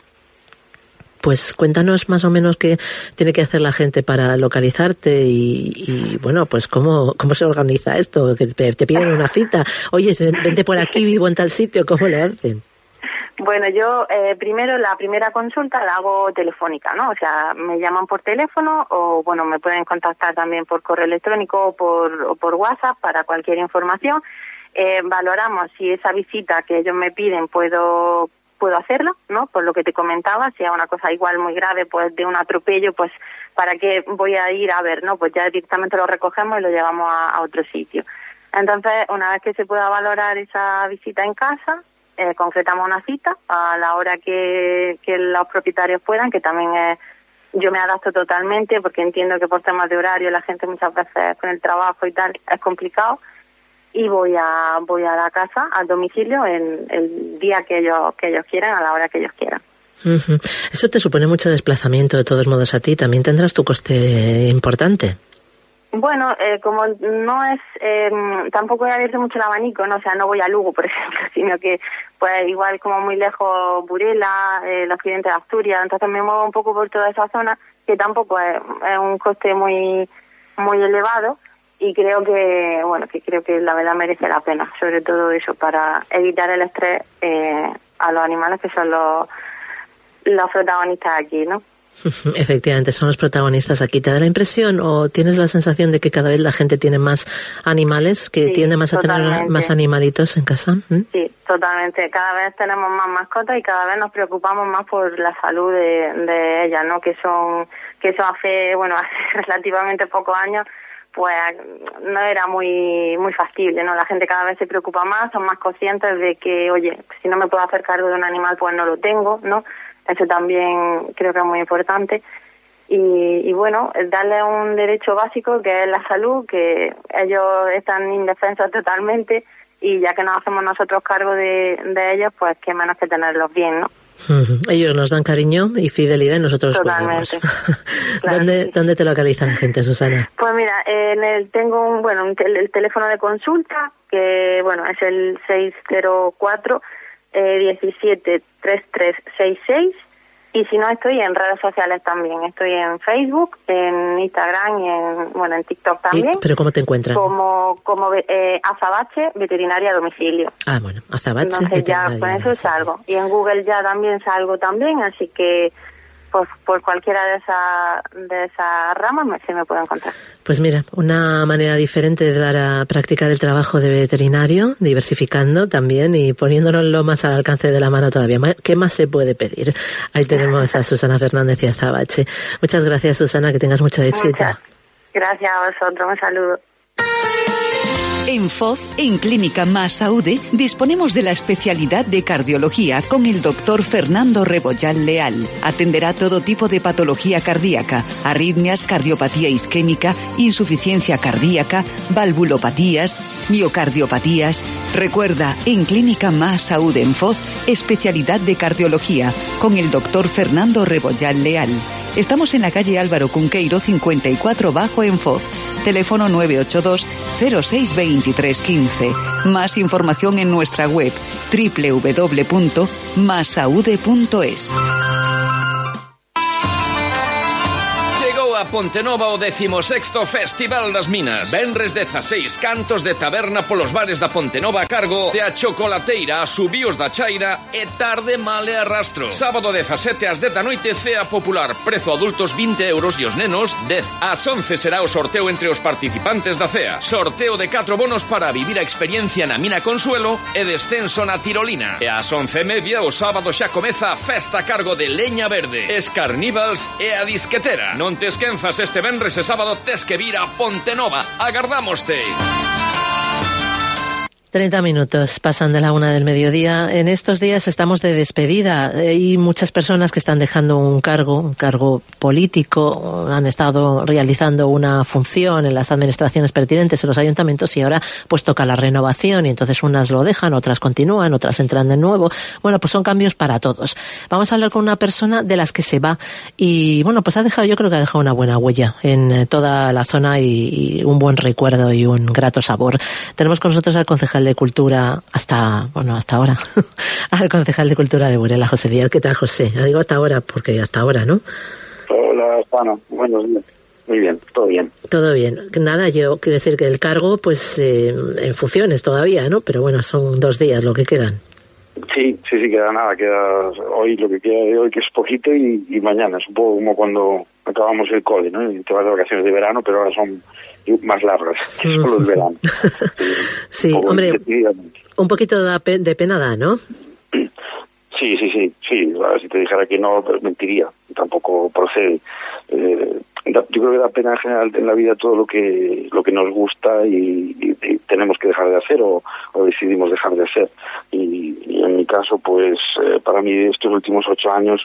Pues cuéntanos más o menos qué tiene que hacer la gente para localizarte y, y bueno, pues cómo cómo se organiza esto, que te, te piden una cita. Oye, vente por aquí, vivo en tal sitio, ¿cómo lo hacen? Bueno, yo eh, primero la primera consulta la hago telefónica, ¿no? O sea, me llaman por teléfono o, bueno, me pueden contactar también por correo electrónico o por, o por WhatsApp para cualquier información. Eh, valoramos si esa visita que ellos me piden puedo puedo hacerla, ¿no? Por lo que te comentaba, si es una cosa igual muy grave, pues de un atropello, pues ¿para qué voy a ir a ver, no? Pues ya directamente lo recogemos y lo llevamos a, a otro sitio. Entonces, una vez que se pueda valorar esa visita en casa, eh, concretamos una cita a la hora que, que los propietarios puedan, que también es, yo me adapto totalmente porque entiendo que por temas de horario la gente muchas veces con el trabajo y tal es complicado. Y voy a voy a la casa, al domicilio, en el día que ellos que ellos quieran, a la hora que ellos quieran. Uh-huh. Eso te supone mucho desplazamiento, de todos modos, a ti. También tendrás tu coste importante. Bueno, eh, como no es, eh, tampoco he abierto mucho el abanico, ¿no? O sea, no voy a Lugo, por ejemplo, sino que, pues, igual como muy lejos, Burela, eh, los clientes de Asturias, entonces me muevo un poco por toda esa zona, que tampoco es, es un coste muy muy elevado. Y creo que, bueno, que creo que la verdad merece la pena, sobre todo eso, para evitar el estrés eh, a los animales que son los, los protagonistas aquí, ¿no? Efectivamente, son los protagonistas aquí. ¿Te da la impresión o tienes la sensación de que cada vez la gente tiene más animales, que sí, tiende más a totalmente. tener más animalitos en casa? ¿Mm? Sí, totalmente. Cada vez tenemos más mascotas y cada vez nos preocupamos más por la salud de, de ellas, ¿no? Que son, que eso hace, bueno, hace relativamente pocos años, pues no era muy muy factible, ¿no? La gente cada vez se preocupa más, son más conscientes de que, oye, si no me puedo hacer cargo de un animal, pues no lo tengo, ¿no? Eso también creo que es muy importante. Y, y bueno, darle un derecho básico que es la salud, que ellos están indefensos totalmente y ya que nos hacemos nosotros cargo de, de ellos, pues qué menos que tenerlos bien, ¿no? Uh-huh. Ellos nos dan cariño y fidelidad y nosotros totalmente. Claro, ¿Dónde, sí. ¿Dónde te localiza la gente, Susana? Pues mira, en el, tengo un, bueno, un tel, el teléfono de consulta que bueno es el seis cero cuatro diecisiete treinta y tres sesenta y seis y si no estoy en redes sociales también, estoy en Facebook, en Instagram y en bueno en TikTok también. ¿Y, ¿Pero cómo te encuentran? Como como eh, Azabache veterinaria a domicilio. Ah, bueno, Azabache Entonces ya con eso salgo y en Google ya también salgo también, así que pues por cualquiera de esas de esas ramas me, se me puede encontrar. Pues mira, una manera diferente de dar a practicar el trabajo de veterinario, diversificando también y poniéndonoslo más al alcance de la mano todavía. ¿Qué más se puede pedir? Ahí tenemos a Susana Fernández y a Azabache. Muchas gracias, Susana, que tengas mucho éxito. Muchas gracias a vosotros, un saludo. En Foz, en Clínica Más Saúde, disponemos de la especialidad de cardiología con el doctor Fernando Rebollal Leal. Atenderá todo tipo de patología cardíaca, arritmias, cardiopatía isquémica, insuficiencia cardíaca, valvulopatías, miocardiopatías. Recuerda, en Clínica Más Saúde en Foz, especialidad de cardiología con el doctor Fernando Rebollal Leal. Estamos en la calle Álvaro Cunqueiro cincuenta y cuatro Bajo en Foz. Teléfono nueve ocho dos cero seis dos tres uno cinco. Más información en nuestra web doble u doble u doble u punto masaude punto es. a Pontenova o decimosexto Festival das Minas. Venres dezaseis, cantos de taberna polos bares da Pontenova a cargo de a Chocolateira, a Subíos da Chaira e Tarde Male Arrastro. Sábado dezasete ás dez da noite, cea popular. Prezo adultos vinte euros e os nenos dez. Ás once será o sorteo entre os participantes da cea. Sorteo de catro bonos para vivir a experiencia na Mina Consuelo e descenso na Tirolina. E ás once e media o sábado xa comeza a festa a cargo de Leña Verde, Escarníbals e a Disquetera. Non te esquenzas, este venres e sábado tes que vir a Pontenova. Agardámoste. treinta minutos pasan de la una del mediodía. En estos días estamos de despedida. Hay muchas personas que están dejando un cargo, un cargo político, han estado realizando una función en las administraciones pertinentes en los ayuntamientos y ahora pues toca la renovación y entonces unas lo dejan, otras continúan, otras entran de nuevo. Bueno, pues son cambios para todos. Vamos a hablar con una persona de las que se va y bueno, pues ha dejado, yo creo que ha dejado una buena huella en toda la zona y, y un buen recuerdo y un grato sabor. Tenemos con nosotros al concejal de Cultura hasta, bueno, hasta ahora, al concejal de Cultura de Burela, José Díaz. ¿Qué tal, José? Yo digo hasta ahora porque hasta ahora, ¿no? Hola, Juana. Buenos días. Muy bien, todo bien. Todo bien. Nada, yo quiero decir que el cargo, pues, eh, en funciones todavía, ¿no? Pero bueno, son dos días lo que quedan. Sí, sí, sí, queda nada. Queda hoy lo que queda de hoy, que es poquito, y, y mañana. Es un poco como cuando acabamos el cole, ¿no? Y te vas de vacaciones de verano, pero ahora son más largas que solo el verano. Sí, hombre, un poquito de pena da, ¿no? Sí, sí, sí, sí. Si te dijera que no, pues mentiría. Tampoco procede. Eh, yo creo que da pena en general en la vida todo lo que lo que nos gusta y, y, y tenemos que dejar de hacer o, o decidimos dejar de hacer. Y, y en mi caso, pues eh, para mí estos últimos ocho años,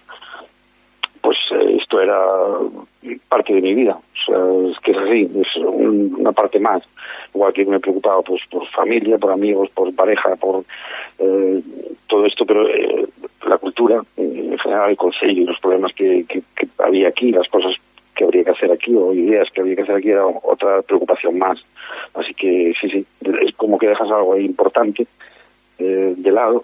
pues eh, esto era parte de mi vida. O sea, es que es así, es un, una parte más. Igual que me preocupaba pues por familia, por amigos, por pareja, por eh, todo esto, pero eh, la cultura, en general el concello y los problemas que, que, que había aquí, las cosas que habría que hacer aquí o ideas que habría que hacer aquí era otra preocupación más. Así que sí, sí, es como que dejas algo ahí importante eh, de lado.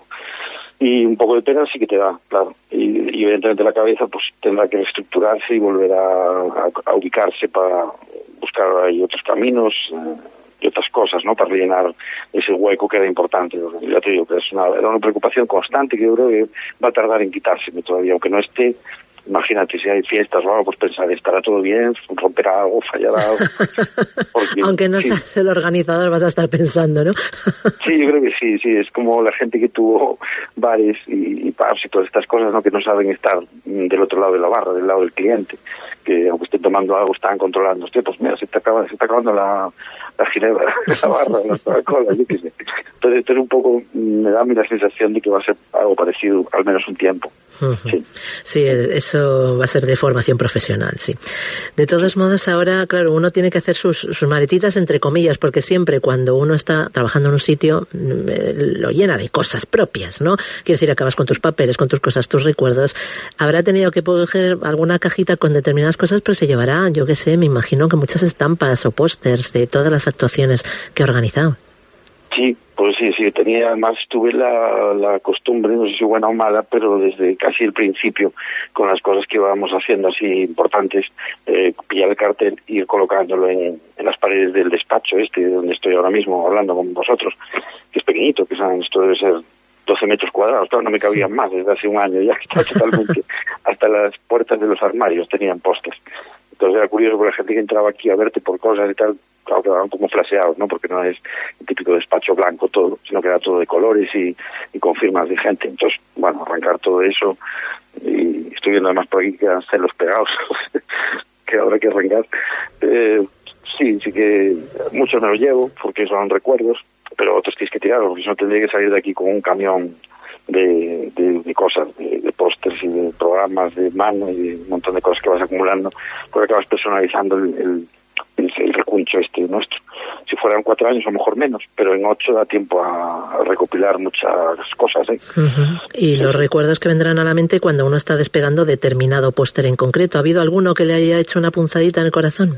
Y un poco de pena sí que te da, claro. Y, y evidentemente la cabeza pues tendrá que reestructurarse y volver a, a, a ubicarse para buscar ahí otros caminos eh, y otras cosas, ¿no? Para rellenar ese hueco que era importante. Ya te digo que es una, era una preocupación constante que yo creo que va a tardar en quitárseme todavía, aunque no esté. Imagínate, si hay fiestas o algo, pues pensar, estará todo bien, romperá algo, fallará algo. Porque, aunque no sí. seas el organizador, vas a estar pensando, ¿no? Sí, yo creo que sí, sí, es como la gente que tuvo bares y, y pubs y todas estas cosas, ¿no? Que no saben estar del otro lado de la barra, del lado del cliente, que aunque estén tomando algo, están controlando. Hostia, pues mira, se está acabando, se está acabando la, la ginebra, la barra, la Coca-Cola, yo qué sé. Entonces, esto es un poco, me da a mí la sensación de que va a ser algo parecido, al menos un tiempo. Uh-huh. Sí. Sí, eso va a ser de formación profesional, sí. De todos modos, ahora, claro, uno tiene que hacer sus, sus maletitas entre comillas, porque siempre cuando uno está trabajando en un sitio lo llena de cosas propias, ¿no? Quiero decir, acabas con tus papeles, con tus cosas, tus recuerdos. Habrá tenido que coger alguna cajita con determinadas cosas, pero se llevará, yo qué sé, me imagino que muchas estampas o pósters de todas las actuaciones que ha organizado. Sí, pues sí, sí, tenía, además tuve la, la costumbre, no sé si buena o mala, pero desde casi el principio, con las cosas que íbamos haciendo así importantes, eh, pillar el cartel e ir colocándolo en, en las paredes del despacho este, donde estoy ahora mismo hablando con vosotros, que es pequeñito, que saben, esto debe ser doce metros cuadrados, claro, no me cabían más desde hace un año, ya está totalmente, hasta las puertas de los armarios tenían pósters. Entonces era curioso porque la gente que entraba aquí a verte por cosas y tal, claro, quedaban como flasheados, ¿no? Porque no es el típico despacho blanco todo, sino que era todo de colores y, y con firmas de gente. Entonces, bueno, arrancar todo eso, y estoy viendo además por aquí que quedan celos pegados, que habrá que arrancar. Eh, sí, sí que muchos me los llevo, porque son recuerdos, pero otros tienes que tirarlos, porque si no tendría que salir de aquí con un camión de, de, de cosas, de, de pósters y de programas de mano y de un montón de cosas que vas acumulando, porque acabas personalizando el, el, el, el recuncho este nuestro. Si fueran cuatro años, a lo mejor menos, pero en ocho da tiempo a, a recopilar muchas cosas, ¿eh? Uh-huh. Y sí. Los recuerdos que vendrán a la mente cuando uno está despegando determinado póster en concreto. ¿Ha habido alguno que le haya hecho una punzadita en el corazón?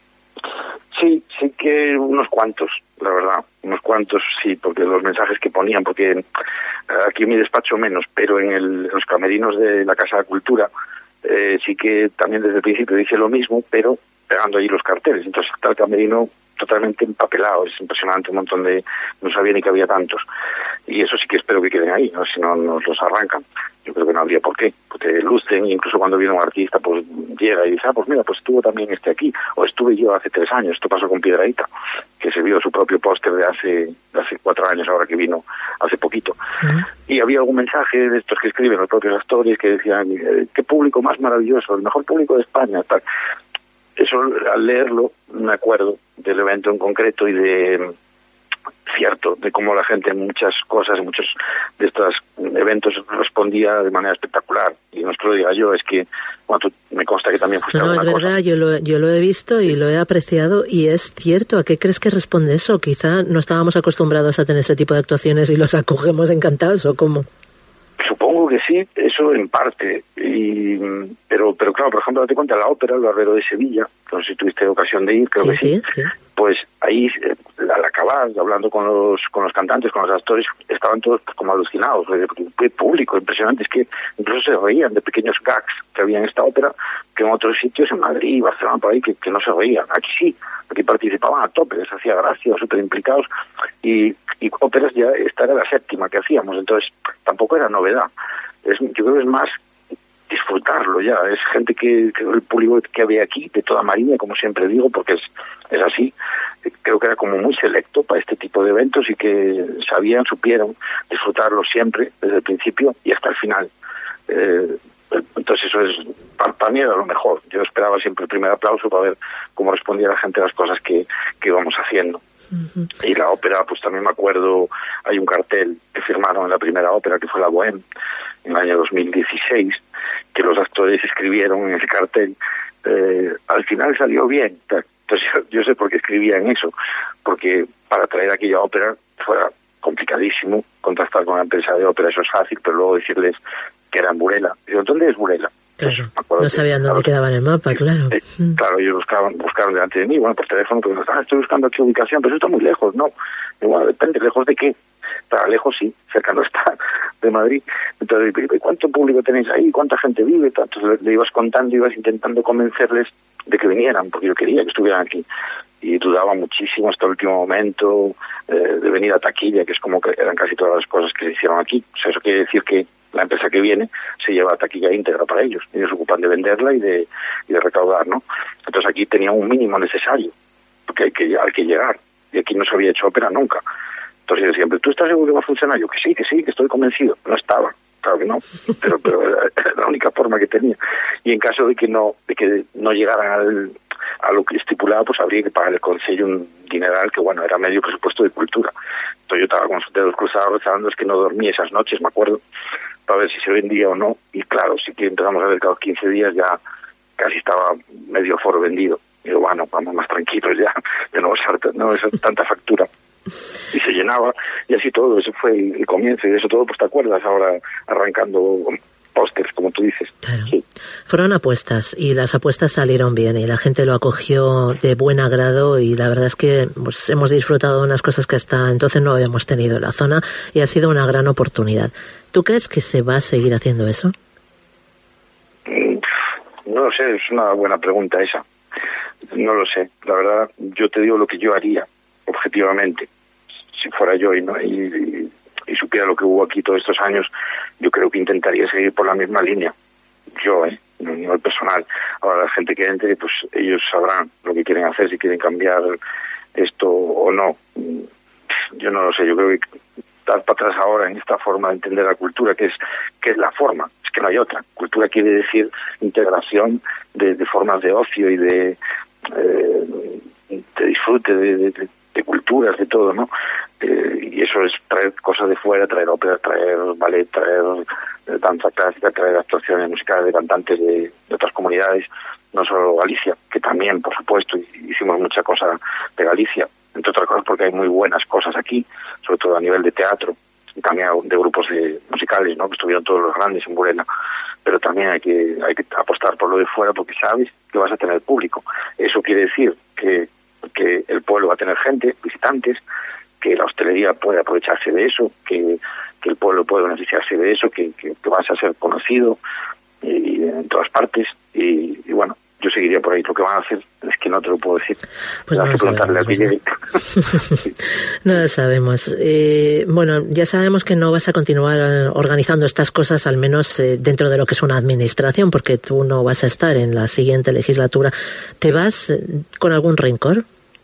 Sí, sí que unos cuantos, la verdad, unos cuantos sí, porque los mensajes que ponían, porque aquí en mi despacho menos, pero en, el, en los camerinos de la Casa de Cultura eh, sí que también desde el principio dice lo mismo, pero pegando allí los carteles. Entonces está el camerino totalmente empapelado, es impresionante, un montón de... no sabía ni que había tantos. Y eso sí que espero que queden ahí, ¿no? Si no nos los arrancan. Yo creo que no habría por qué, porque lucen, incluso cuando viene un artista, pues llega y dice, ah, pues mira, pues estuvo también este aquí, o estuve yo hace tres años, esto pasó con Piedrahita, que se vio su propio póster de hace, de hace cuatro años, ahora que vino hace poquito. Uh-huh. Y había algún mensaje de estos que escriben los propios actores que decían, qué público más maravilloso, el mejor público de España, tal. Eso, al leerlo, me acuerdo del evento en concreto y de... cierto, de cómo la gente en muchas cosas, en muchos de estos eventos respondía de manera espectacular. Y no es que lo diga yo, es que cuando me consta que también fuiste no, no, alguna es verdad, cosa. Yo lo, yo lo he visto y lo he apreciado y es cierto. ¿A qué crees que responde eso? Quizá no estábamos acostumbrados a tener ese tipo de actuaciones y los acogemos encantados, ¿o cómo? Supongo que sí, eso en parte. Y, pero, pero claro, por ejemplo, date cuenta, la ópera, el Barbero de Sevilla, no sé si tuviste ocasión de ir, creo sí, que sí, sí, sí. Pues ahí, al acabar, hablando con los con los cantantes, con los actores, estaban todos pues, como alucinados, qué público impresionante, es que incluso se reían de pequeños gags que había en esta ópera, que en otros sitios, en Madrid, Barcelona, por ahí, que, que no se reían. Aquí sí, aquí participaban a tope, les hacía gracia, súper implicados, y, y óperas ya, esta era la séptima que hacíamos, entonces tampoco era novedad. Es, yo creo que es más disfrutarlo ya, es gente que, que el público que había aquí, de toda Mariña, como siempre digo, porque es, es así, creo que era como muy selecto para este tipo de eventos y que sabían, supieron disfrutarlo siempre, desde el principio y hasta el final. Eh, entonces eso es, para, para mí era lo mejor. Yo esperaba siempre el primer aplauso para ver cómo respondía la gente a las cosas que, que íbamos haciendo. Uh-huh. Y la ópera, pues también me acuerdo, hay un cartel que firmaron en la primera ópera, que fue la Bohème, en el año dos mil dieciséis, que los actores escribieron en ese cartel, eh, al final salió bien. Entonces yo, yo sé por qué escribían eso, porque para traer aquella ópera fuera complicadísimo contactar con la empresa de ópera, eso es fácil, pero luego decirles que era en Burela. Digo, ¿dónde es Burela? Claro, pues, no sabían que, dónde claro, quedaba en el mapa, claro. Eh, claro, ellos buscaban, buscaron delante de mí, bueno, por teléfono, porque ah, estoy buscando aquí ubicación, pero eso está muy lejos, ¿no? Y bueno, depende, ¿lejos de qué? Para lejos sí, cercano está de Madrid. Entonces, ¿cuánto público tenéis ahí? ¿Cuánta gente vive? Entonces le, le ibas contando, ibas intentando convencerles de que vinieran, porque yo quería que estuvieran aquí. Y dudaba muchísimo hasta el último momento eh, de venir a taquilla, que es como que eran casi todas las cosas que se hicieron aquí. O sea, eso quiere decir que la empresa que viene se lleva taquilla íntegra para ellos. Ellos se ocupan de venderla y de, y de recaudar, ¿no? Entonces aquí tenía un mínimo necesario, porque hay que, hay que llegar. Y aquí no se había hecho ópera nunca. Entonces yo siempre, ¿tú estás seguro que va a funcionar? Yo que sí, que sí, que estoy convencido. No estaba, claro que no, pero, pero era la única forma que tenía. Y en caso de que no, de que no llegaran al, a lo que estipulaba, pues habría que pagar el Consejo un dineral que, bueno, era medio presupuesto de cultura. Entonces yo estaba con los dedos cruzados rezando, es que no dormí esas noches, me acuerdo, para ver si se vendía o no. Y claro, sí que empezamos a ver que a los quince días ya casi estaba medio foro vendido. Y digo, bueno, vamos más tranquilos ya, de no usar, no usar tanta factura. Y se llenaba, y así todo, ese fue el, el comienzo, y de eso todo, pues te acuerdas ahora arrancando pósters, como tú dices. Claro. Sí. Fueron apuestas, y las apuestas salieron bien, y la gente lo acogió de buen agrado, y la verdad es que pues, hemos disfrutado de unas cosas que hasta entonces no habíamos tenido en la zona, y ha sido una gran oportunidad. ¿Tú crees que se va a seguir haciendo eso? No lo sé, es una buena pregunta esa. No lo sé, la verdad, yo te digo lo que yo haría, objetivamente, si fuera yo y, no, y, y, y supiera lo que hubo aquí todos estos años, yo creo que intentaría seguir por la misma línea. Yo, ¿eh? A nivel personal. Ahora la gente que entre, pues ellos sabrán lo que quieren hacer, si quieren cambiar esto o no. Yo no lo sé, yo creo que dar para atrás ahora en esta forma de entender la cultura, que es que es la forma, es que no hay otra. Cultura quiere decir integración de, de formas de ocio y de, eh, de disfrute de, de, de culturas, de todo, ¿no? Eh, y eso es traer cosas de fuera, traer ópera, traer ballet, traer eh, danza clásica, traer actuaciones musicales de cantantes de, de otras comunidades, no solo Galicia, que también, por supuesto, hicimos mucha cosa de Galicia, entre otras cosas porque hay muy buenas cosas aquí, sobre todo a nivel de teatro, y también de grupos de, musicales, ¿no? Que estuvieron todos los grandes en Burela, pero también hay que hay que apostar por lo de fuera porque sabes que vas a tener público. Eso quiere decir que, que el pueblo va a tener gente, visitantes, que la hostelería puede aprovecharse de eso, que, que el pueblo puede beneficiarse de eso, que, que, que vas a ser conocido y en todas partes y, y bueno, yo seguiría por ahí. Lo que van a hacer es que no te lo puedo decir. Pues no que preguntarle al que llegue. No lo sabemos. Eh, bueno, ya sabemos que no vas a continuar organizando estas cosas, al menos eh, dentro de lo que es una administración, porque tú no vas a estar en la siguiente legislatura. ¿Te vas eh, con algún rencor?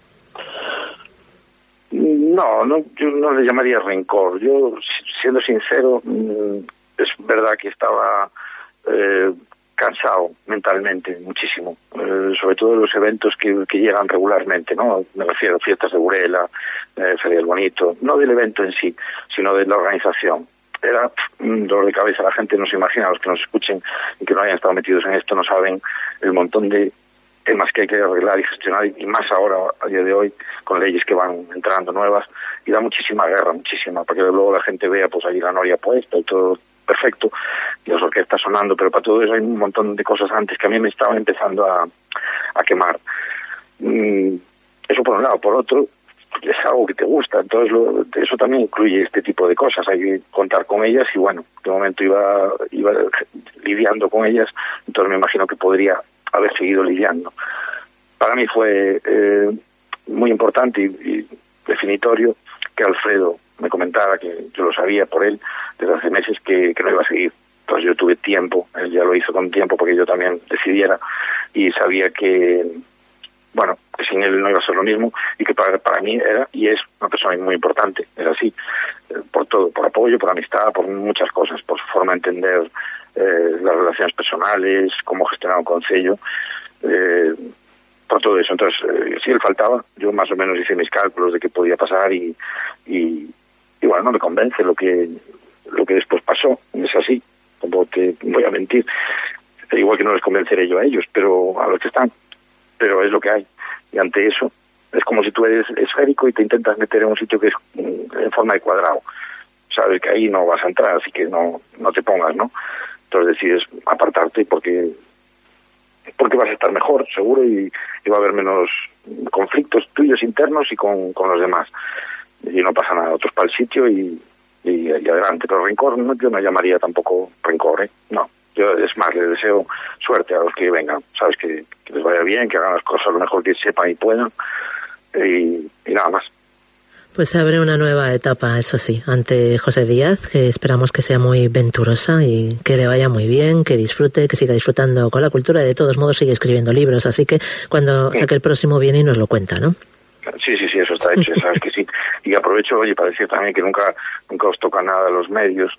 No, no, yo no le llamaría rencor. Yo, siendo sincero, es verdad que estaba eh, cansado mentalmente, muchísimo, eh, sobre todo de los eventos que, que llegan regularmente, ¿no? Me refiero a fiestas de Burela, eh, Feria del Bonito, no del evento en sí, sino de la organización. Era un dolor de cabeza, la gente no se imagina, los que nos escuchen y que no hayan estado metidos en esto no saben el montón de temas que hay que arreglar y gestionar, y más ahora, a día de hoy, con leyes que van entrando nuevas, y da muchísima guerra, muchísima, para que luego la gente vea pues allí la noria puesta y todo perfecto, y las orquestas sonando, pero para todo eso hay un montón de cosas antes que a mí me estaban empezando a, a quemar. Mm, eso por un lado. Por otro, es algo que te gusta, entonces lo, eso también incluye este tipo de cosas, hay que contar con ellas, y bueno, de momento iba, iba lidiando con ellas, entonces me imagino que podría haber seguido lidiando. Para mí fue eh, muy importante y, y definitorio que Alfredo me comentara, que yo lo sabía por él desde hace meses, que, que no iba a seguir. Entonces yo tuve tiempo, él ya lo hizo con tiempo porque yo también decidiera, y sabía que, bueno, que sin él no iba a ser lo mismo, y que para, para mí era y es una persona muy importante, es así, eh, por todo, por apoyo, por amistad, por muchas cosas, por su forma de entender eh, las relaciones personales, cómo gestionar un concello, eh, por todo eso. Entonces, eh, si él faltaba, yo más o menos hice mis cálculos de qué podía pasar, y, y, y bueno, no me convence lo que lo que después pasó, es así, como te voy a mentir, igual que no les convenceré yo a ellos, pero a los que están, pero es lo que hay, y ante eso es como si tú eres esférico y te intentas meter en un sitio que es en forma de cuadrado, sabes que ahí no vas a entrar, así que no no te pongas, ¿no? Entonces decides apartarte porque porque vas a estar mejor, seguro, y, y va a haber menos conflictos tuyos internos y con, con los demás, y no pasa nada, otros para el sitio y, y, y adelante. Pero rencor no, yo no llamaría tampoco rencor, ¿eh? No, yo es más, les deseo suerte a los que vengan, sabes, que, que les vaya bien, que hagan las cosas lo mejor que sepan y puedan, y, y nada más. Pues se abre una nueva etapa, eso sí, ante José Díaz, que esperamos que sea muy venturosa y que le vaya muy bien, que disfrute, que siga disfrutando con la cultura, y de todos modos sigue escribiendo libros, así que cuando saque el próximo viene y nos lo cuenta, ¿no? Sí, sí, sí, eso está hecho, sabes que sí. Y aprovecho, oye, para decir también que nunca nunca os toca nada a los medios,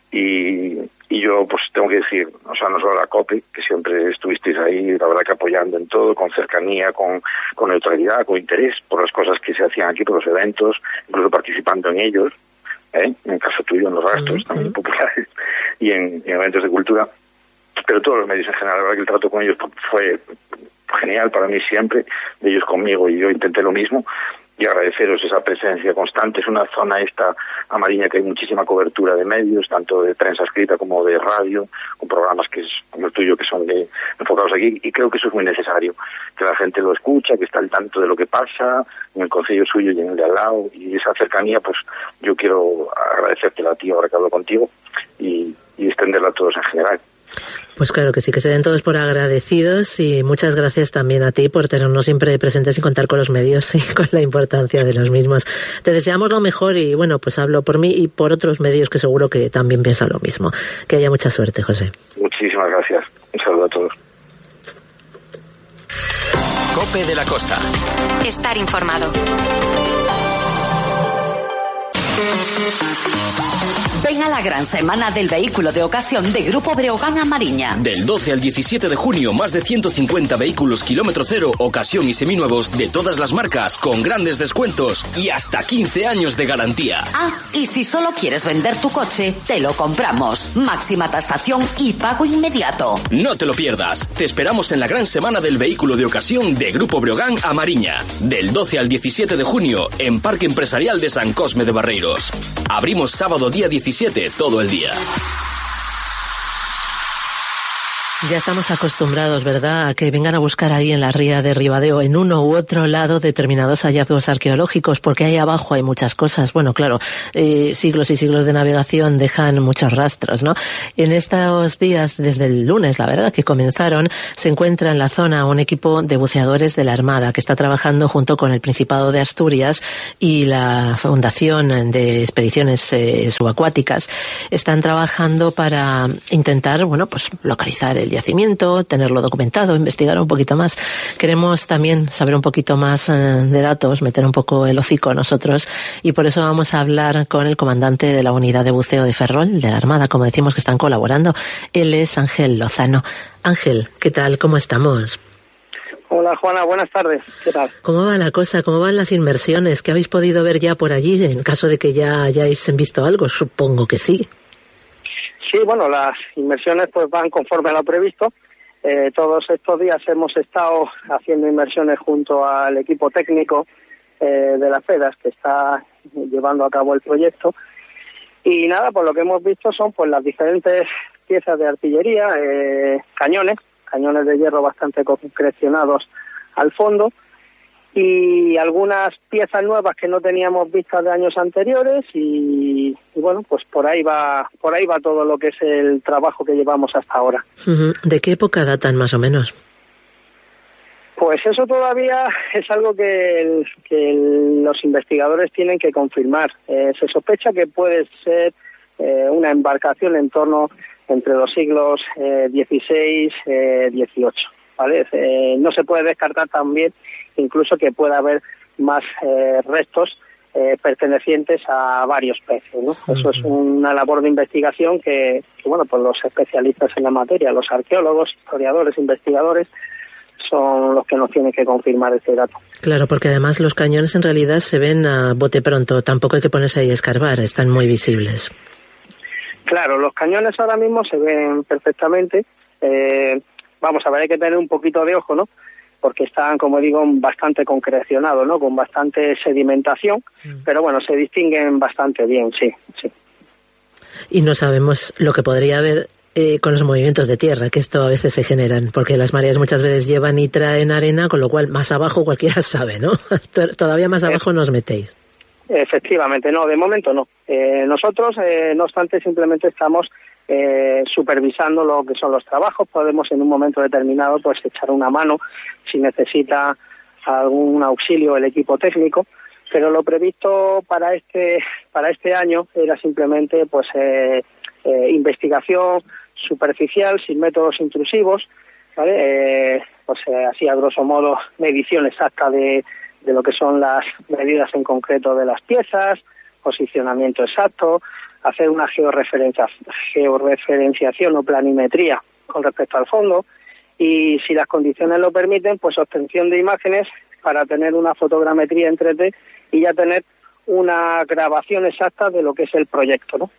y, y yo pues tengo que decir, o sea, no solo la COPE, que siempre estuvisteis ahí, la verdad que apoyando en todo, con cercanía, con, con neutralidad, con interés por las cosas que se hacían aquí, por los eventos, incluso participando en ellos, ¿eh? En el caso tuyo, en los rastros uh-huh. también populares, y en, en eventos de cultura, pero todos los medios en general. La verdad que el trato con ellos fue genial para mí siempre, ellos conmigo, y yo intenté lo mismo, y agradeceros esa presencia constante. Es una zona esta Amariña que hay muchísima cobertura de medios, tanto de prensa escrita como de radio, con programas que es como el tuyo, que son de enfocados aquí, y creo que eso es muy necesario, que la gente lo escucha, que está al tanto de lo que pasa en el concello suyo y en el de al lado, y esa cercanía, pues yo quiero agradecértela a ti ahora que hablo contigo, y, y extenderla a todos en general. Pues claro que sí, que se den todos por agradecidos, y muchas gracias también a ti por tenernos siempre presentes y contar con los medios y con la importancia de los mismos. Te deseamos lo mejor, y bueno, pues hablo por mí y por otros medios que seguro que también piensan lo mismo. Que haya mucha suerte, José. Muchísimas gracias. Un saludo a todos. COPE de la Costa. Estar informado. Ven a la gran semana del vehículo de ocasión de Grupo Breogán Amariña. Del doce al diecisiete de junio, más de ciento cincuenta vehículos kilómetro cero, ocasión y seminuevos de todas las marcas, con grandes descuentos y hasta quince años de garantía. Ah, y si solo quieres vender tu coche, te lo compramos. Máxima tasación y pago inmediato. No te lo pierdas. Te esperamos en la gran semana del vehículo de ocasión de Grupo Breogán Amariña. Del doce al diecisiete de junio, en Parque Empresarial de San Cosme de Barreiros. Abrimos sábado día diecisiete todo el día. Ya estamos acostumbrados, ¿verdad?, a que vengan a buscar ahí en la ría de Ribadeo, en uno u otro lado, determinados hallazgos arqueológicos, porque ahí abajo hay muchas cosas. Bueno, claro, eh, siglos y siglos de navegación dejan muchos rastros, ¿no? En estos días, desde el lunes, la verdad, que comenzaron, se encuentra en la zona un equipo de buceadores de la Armada que está trabajando junto con el Principado de Asturias y la Fundación de Expediciones eh, Subacuáticas. Están trabajando para intentar, bueno, pues localizar el yacimiento, tenerlo documentado, investigar un poquito más. Queremos también saber un poquito más eh, de datos, meter un poco el hocico nosotros, y por eso vamos a hablar con el comandante de la unidad de buceo de Ferrol, de la Armada, como decimos, que están colaborando. Él es Ángel Lozano. Ángel, ¿qué tal? ¿Cómo estamos? Hola, Juana, buenas tardes. ¿Qué tal? ¿Cómo va la cosa? ¿Cómo van las inmersiones? ¿Qué habéis podido ver ya por allí? En caso de que ya hayáis visto algo, supongo que sí. Sí, bueno, las inmersiones pues van conforme a lo previsto. Eh, todos estos días hemos estado haciendo inmersiones junto al equipo técnico eh, de las FEDAS que está llevando a cabo el proyecto. Y nada, pues lo que hemos visto son pues las diferentes piezas de artillería, eh, cañones, cañones de hierro bastante concrecionados al fondo, y algunas piezas nuevas que no teníamos vistas de años anteriores, y, y bueno, pues por ahí va por ahí va todo lo que es el trabajo que llevamos hasta ahora. ¿De qué época datan más o menos? Pues eso todavía es algo que, el, que el, los investigadores tienen que confirmar. Eh, se sospecha que puede ser eh, una embarcación en torno entre los siglos eh, dieciséis y dieciocho. ¿Vale? Eh, no se puede descartar también incluso que pueda haber más eh, restos eh, pertenecientes a varios peces, ¿no? Uh-huh. Eso es una labor de investigación que, que, bueno, pues los especialistas en la materia, los arqueólogos, historiadores, investigadores, son los que nos tienen que confirmar este dato. Claro, porque además los cañones en realidad se ven a bote pronto, tampoco hay que ponerse ahí a escarbar, están muy visibles. Claro, los cañones ahora mismo se ven perfectamente. Eh, vamos a ver, hay que tener un poquito de ojo, ¿no? Porque están, como digo, bastante concrecionados, ¿no? Con bastante sedimentación, mm. pero bueno, se distinguen bastante bien, sí, sí. Y no sabemos lo que podría haber eh, con los movimientos de tierra, que esto a veces se generan, porque las mareas muchas veces llevan y traen arena, con lo cual más abajo cualquiera sabe, ¿no? Todavía más abajo nos metéis. Efectivamente, no, de momento no. Eh, nosotros, eh, no obstante, simplemente estamos eh, supervisando lo que son los trabajos. Podemos en un momento determinado pues echar una mano si necesita algún auxilio el equipo técnico, pero lo previsto para este para este año era simplemente pues eh, eh, investigación superficial, sin métodos intrusivos, ¿vale? Eh, pues eh, así a grosso modo medición exacta de de lo que son las medidas en concreto de las piezas, posicionamiento exacto, hacer una georreferencia, georreferenciación o planimetría con respecto al fondo, y si las condiciones lo permiten, pues obtención de imágenes para tener una fotogrametría en tres D y ya tener una grabación exacta de lo que es el proyecto, ¿no?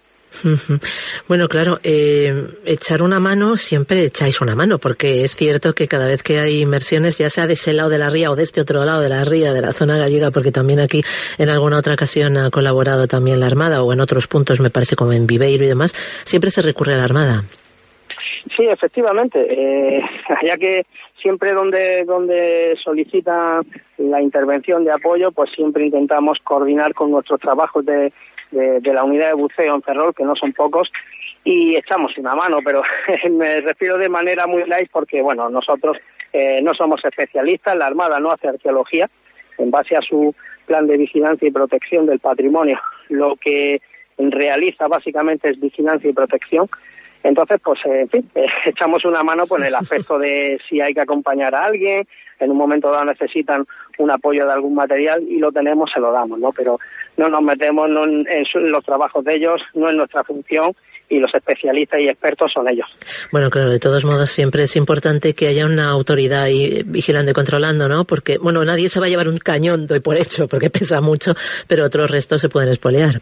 Bueno, claro, eh, echar una mano, siempre echáis una mano, porque es cierto que cada vez que hay inmersiones, ya sea de ese lado de la ría o de este otro lado de la ría, de la zona gallega, porque también aquí en alguna otra ocasión ha colaborado también la Armada, o en otros puntos me parece como en Viveiro y demás, siempre se recurre a la Armada. Sí, efectivamente, eh, ya que siempre donde donde solicita la intervención de apoyo, pues siempre intentamos coordinar con nuestros trabajos de De, de la unidad de buceo en Ferrol, que no son pocos, y echamos una mano, pero me refiero de manera muy light porque, bueno, nosotros eh, no somos especialistas, la Armada no hace arqueología, en base a su plan de vigilancia y protección del patrimonio, lo que realiza básicamente es vigilancia y protección. Entonces, pues, eh, en fin, eh, echamos una mano pues, en el aspecto de si hay que acompañar a alguien, en un momento dado necesitan un apoyo de algún material y lo tenemos, se lo damos, ¿no? Pero no nos metemos no en, en, su, en los trabajos de ellos, no es nuestra función, y los especialistas y expertos son ellos. Bueno, claro, de todos modos siempre es importante que haya una autoridad ahí vigilando y controlando, ¿no? Porque, bueno, nadie se va a llevar un cañón, doy por hecho, porque pesa mucho, pero otros restos se pueden expoliar.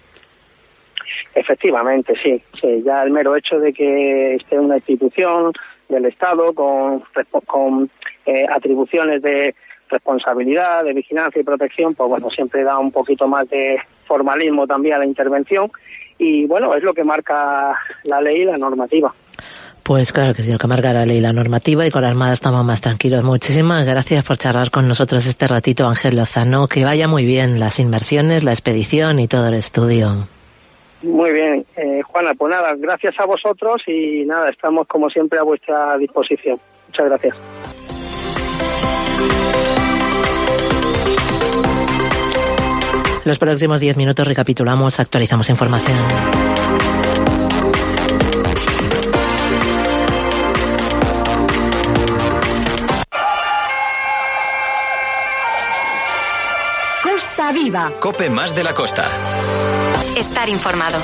Efectivamente, sí, sí. Ya el mero hecho de que esté una institución del Estado con, con eh, atribuciones de responsabilidad, de vigilancia y protección, pues bueno, siempre da un poquito más de formalismo también a la intervención y bueno, es lo que marca la ley y la normativa. Pues claro que sí, el que marca la ley, la normativa, y con la Armada estamos más tranquilos. Muchísimas gracias por charlar con nosotros este ratito, Ángel Lozano. Que vaya muy bien las inmersiones, la expedición y todo el estudio. Muy bien, eh, Juana, pues nada, gracias a vosotros y nada, estamos como siempre a vuestra disposición. Muchas gracias. Los próximos diez minutos recapitulamos, actualizamos información. Costa Viva. Cope más de la costa. Estar informado.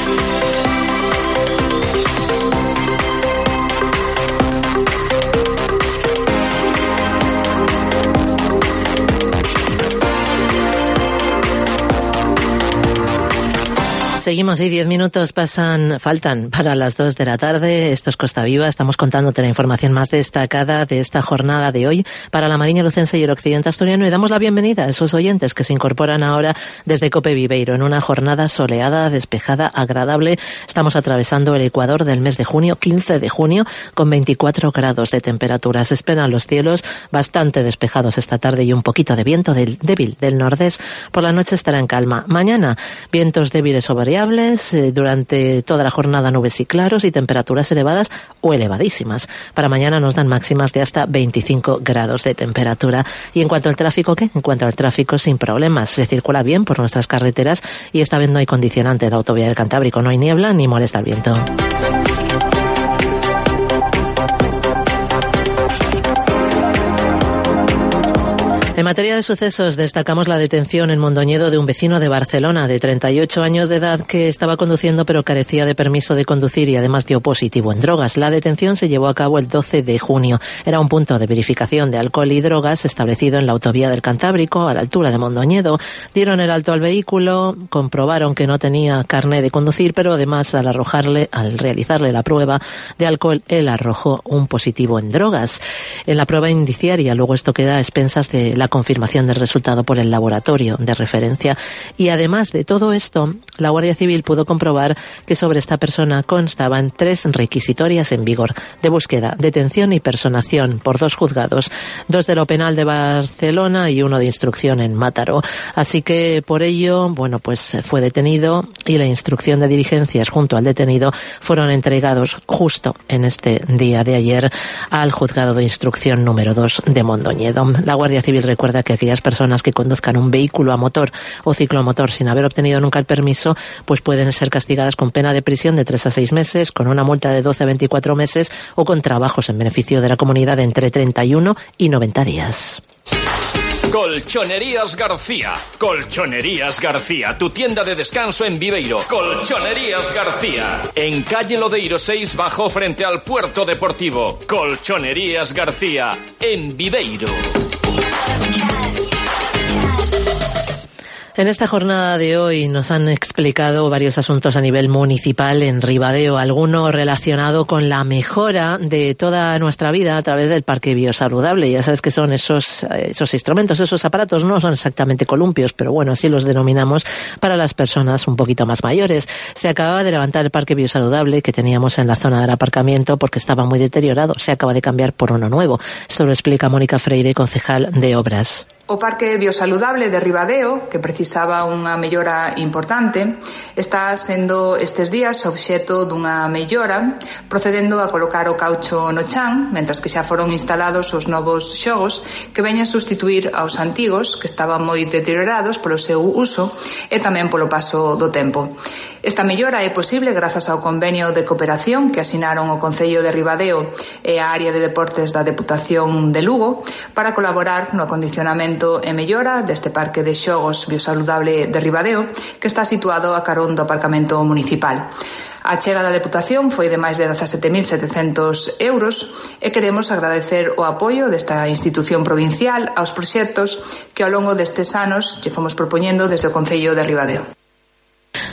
Seguimos y diez minutos pasan, faltan para las dos de la tarde. Esto es Costa Viva. Estamos contándote la información más destacada de esta jornada de hoy para la Mariña Lucense y el occidente asturiano, y damos la bienvenida a esos oyentes que se incorporan ahora desde Cope Viveiro en una jornada soleada, despejada, agradable. Estamos atravesando el ecuador del mes de junio, quince de junio, con veinticuatro grados de temperatura. Se esperan los cielos bastante despejados esta tarde y un poquito de viento del, débil del nordés. Por la noche estará en calma. Mañana, vientos débiles o variables. Durante toda la jornada nubes y claros y temperaturas elevadas o elevadísimas. Para mañana nos dan máximas de hasta veinticinco grados de temperatura. Y en cuanto al tráfico, ¿qué? En cuanto al tráfico, sin problemas. Se circula bien por nuestras carreteras y esta vez no hay condicionante en la autovía del Cantábrico. No hay niebla ni molesta el viento. En materia de sucesos, destacamos la detención en Mondoñedo de un vecino de Barcelona de treinta y ocho años de edad que estaba conduciendo pero carecía de permiso de conducir y además dio positivo en drogas. La detención se llevó a cabo el doce de junio. Era un punto de verificación de alcohol y drogas establecido en la autovía del Cantábrico, a la altura de Mondoñedo. Dieron el alto al vehículo, comprobaron que no tenía carné de conducir, pero además al arrojarle, al realizarle la prueba de alcohol, él arrojó un positivo en drogas. En la prueba indiciaria, luego esto queda a expensas de la confirmación del resultado por el laboratorio de referencia. Y además de todo esto, la Guardia Civil pudo comprobar que sobre esta persona constaban tres requisitorias en vigor de búsqueda, detención y personación por dos juzgados, dos de lo penal de Barcelona y uno de instrucción en Mataró. Así que por ello, bueno, pues fue detenido y la instrucción de diligencias junto al detenido fueron entregados justo en este día de ayer al juzgado de instrucción número dos de Mondoñedo. La Guardia Civil recuerda que aquellas personas que conduzcan un vehículo a motor o ciclomotor sin haber obtenido nunca el permiso, pues pueden ser castigadas con pena de prisión de tres a seis meses, con una multa de doce a veinticuatro meses o con trabajos en beneficio de la comunidad de entre treinta y uno y noventa días. Colchonerías García. Colchonerías García, tu tienda de descanso en Viveiro. Colchonerías García. En calle Lodeiro seis, bajo frente al puerto deportivo. Colchonerías García, en Viveiro. En esta jornada de hoy nos han explicado varios asuntos a nivel municipal en Ribadeo, alguno relacionado con la mejora de toda nuestra vida a través del Parque Biosaludable. Ya sabes que son esos, esos instrumentos, esos aparatos, no son exactamente columpios, pero bueno, así los denominamos para las personas un poquito más mayores. Se acababa de levantar el Parque Biosaludable que teníamos en la zona del aparcamiento porque estaba muy deteriorado. Se acaba de cambiar por uno nuevo. Esto lo explica Mónica Freire, concejal de Obras. O Parque Biosaludable de Ribadeo, que precisaba unha mellora importante, está sendo estes días obxeto dunha mellora, procedendo a colocar o caucho no chan, mentras que xa foron instalados os novos xogos que veñen sustituir aos antigos, que estaban moi deteriorados polo seu uso e tamén polo paso do tempo. Esta mellora é posible grazas ao convenio de cooperación que asinaron o Concello de Ribadeo e a área de deportes da Deputación de Lugo para colaborar no acondicionamento e mellora deste parque de xogos biosaludable de Ribadeo que está situado a carón do aparcamento municipal. A chega da Deputación foi de máis de dezasete mil setecentos euros e queremos agradecer o apoio desta institución provincial aos proxectos que ao longo destes anos lle fomos propoñendo desde o Concello de Ribadeo.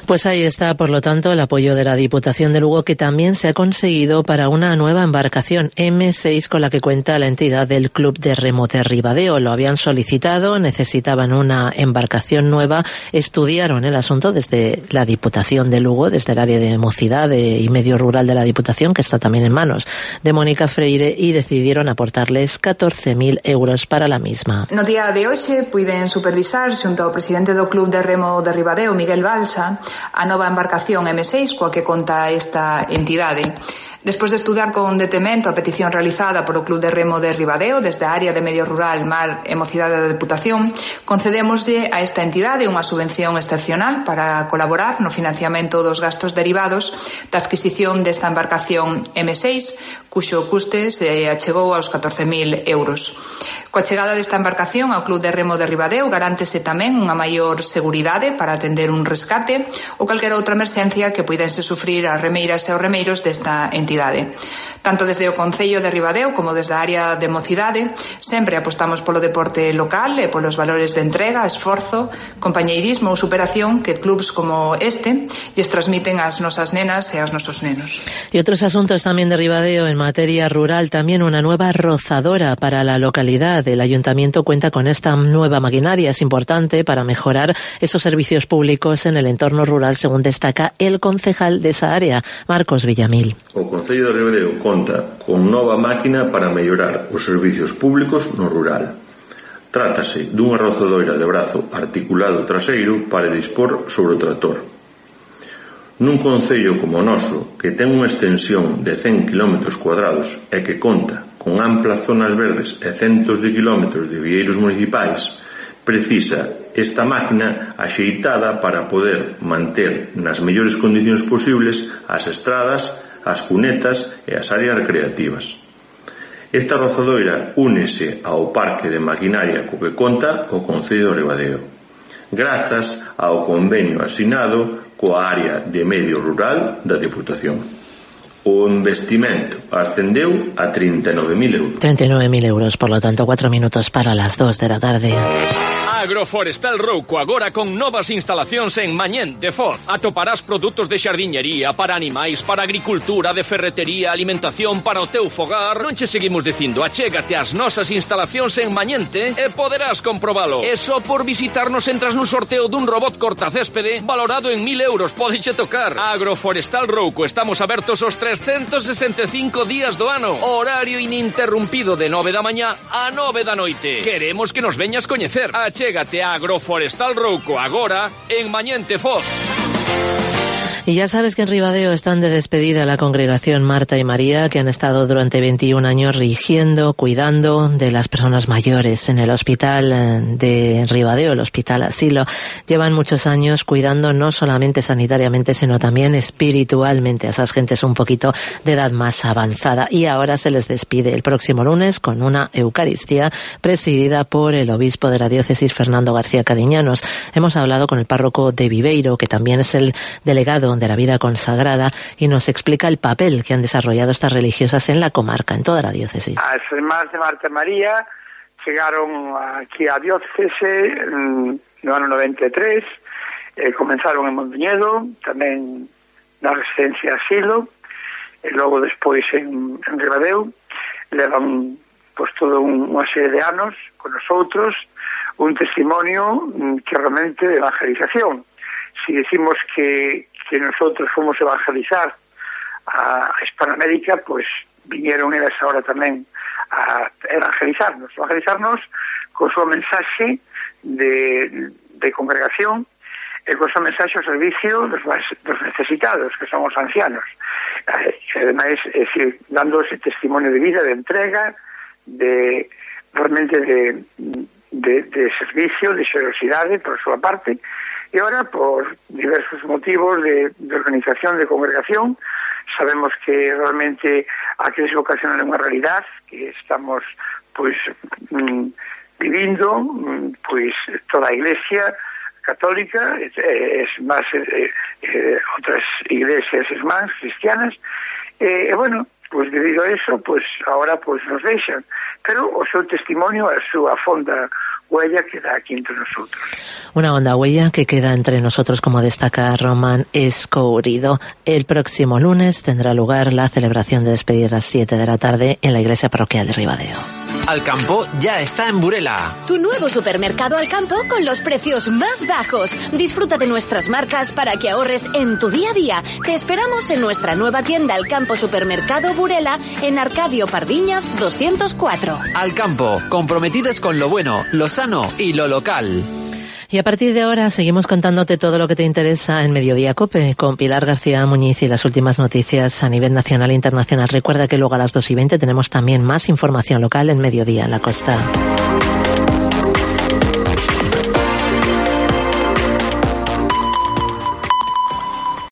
Pues ahí está, por lo tanto, el apoyo de la Diputación de Lugo, que también se ha conseguido para una nueva embarcación eme seis con la que cuenta la entidad del Club de Remo de Ribadeo. Lo habían solicitado, necesitaban una embarcación nueva, estudiaron el asunto desde la Diputación de Lugo, desde el área de mocidad y medio rural de la Diputación, que está también en manos de Mónica Freire, y decidieron aportarles catorce mil euros para la misma. No día de hoxe puiden supervisar xunto ao presidente do Club de Remo de Ribadeo, Miguel Balsa, a nova embarcación eme seis coa que conta esta entidade. Despois de estudiar con detemento a petición realizada por o Club de Remo de Ribadeo desde a área de medio rural, mar e mocidade da Deputación, concedémoslle a esta entidade unha subvención excepcional para colaborar no financiamento dos gastos derivados da adquisición desta embarcación eme seis, cuxo custe se achegou aos catorce mil euros. Coa chegada desta embarcación ao Club de Remo de Ribadeo garántese tamén unha maior seguridade para atender un rescate ou calquera outra emerxencia que puidense sufrir as remeiras e os remeiros desta entidade. Tanto desde o Concello de Ribadeo como desde a área de mocidade sempre apostamos polo deporte local e polos valores de entrega, esforzo, compañeirismo ou superación que clubs como este lles transmiten ás nosas nenas e aos nosos nenos. Y otros asuntos también de Ribadeo en materia rural, también una nueva rozadora para la localidad. El ayuntamiento cuenta con esta nueva maquinaria, es importante para mejorar esos servicios públicos en el entorno rural, según destaca el concejal de esa área, Marcos Villamil. O Concello de Ribadeo conta con nova máquina para mellorar os servicios públicos no rural. Trátase dunha rozadoira de brazo articulado traseiro para dispor sobre o tractor. Nun concello como o noso, que ten unha extensión de cen quilómetros cuadrados e que conta con amplas zonas verdes e centos de quilómetros de vieiros municipais, precisa esta máquina axeitada para poder manter nas mellores condicións posibles as estradas, as cunetas e as áreas recreativas. Esta rozadoira únese ao parque de maquinaria co que conta o Concello de Ribadeo, grazas ao convenio asinado coa área de medio rural da Deputación. O investimento ascendeu a treinta e nove mil euros. treinta y nueve mil euros, por lo tanto, cuatro minutos para las dos de la tarde. Agroforestal Rouco agora con novas instalacións en Mañén de Foz. Atoparás produtos de xardiñería, para animais, para agricultura, de ferretería, alimentación para o teu fogar. Non che seguimos dicindo, achégate ás nosas instalacións en Mañente e poderás comprobalo. E só por visitarnos entras nun sorteo dun robot cortacéspede valorado en mil euros. Podeche tocar. Agroforestal Rouco, estamos abertos os trescentos sesenta e cinco días do ano. Horario ininterrumpido de nove da mañá a nove da noite. Queremos que nos veñas coñecer. Achégate a Agroforestal Rouco agora en Mañente Foz. Y ya sabes que en Ribadeo están de despedida la congregación Marta y María, que han estado durante veintiún años rigiendo, cuidando de las personas mayores en el hospital de Ribadeo, el hospital asilo. Llevan muchos años cuidando no solamente sanitariamente, sino también espiritualmente a esas gentes un poquito de edad más avanzada. Y ahora se les despide el próximo lunes con una Eucaristía presidida por el obispo de la diócesis, Fernando García Cadiñanos. Hemos hablado con el párroco de Viveiro, que también es el delegado de la vida consagrada, y nos explica el papel que han desarrollado estas religiosas en la comarca, en toda la diócesis. As irmás de Marta e María chegaron aquí á diócese no ano noventa e tres, eh, comenzaron en Mondoñedo, tamén na residencia asilo, e logo despois en, en Ribadeo. Levan pois todo un, unha serie de anos con nosotros, un testimonio que realmente de evangelización. Si decimos que que nosotros fomos evangelizar a Hispanoamérica, pues vinieron elas ahora tamén a evangelizarnos, evangelizarnos con su mensaje de, de congregación e con su mensaje ao servicio dos, dos necesitados, que son os ancianos. E ademais, é decir, dando ese testimonio de vida, de entrega, de realmente de, de, de servicio, de xerosidade por súa parte. E ahora, por diversos motivos de, de organización, de congregación, sabemos que realmente a crisis vocacional é unha realidad que estamos pois mm, vivindo, mm, pois toda a Iglesia católica, es, es máis eh, eh, outras iglesias irmás cristianas, e eh, bueno, pois debido a eso, pois ahora pois nos deixan, pero o seu testimonio, a súa fonda huella queda aquí entre nosotros. Una honda huella que queda entre nosotros, como destaca Román Escourido. El próximo lunes tendrá lugar la celebración de despedida a las siete de la tarde en la iglesia parroquial de Ribadeo. Alcampo ya está en Burela. Tu nuevo supermercado Alcampo con los precios más bajos. Disfruta de nuestras marcas para que ahorres en tu día a día. Te esperamos en nuestra nueva tienda Alcampo Supermercado Burela en Arcadio Pardiñas doscientos cuatro. Alcampo, comprometidos con lo bueno, lo sano y lo local. Y a partir de ahora seguimos contándote todo lo que te interesa en Mediodía COPE con Pilar García Muñiz y las últimas noticias a nivel nacional e internacional. Recuerda que luego a las dos y veinte tenemos también más información local en Mediodía en la Costa.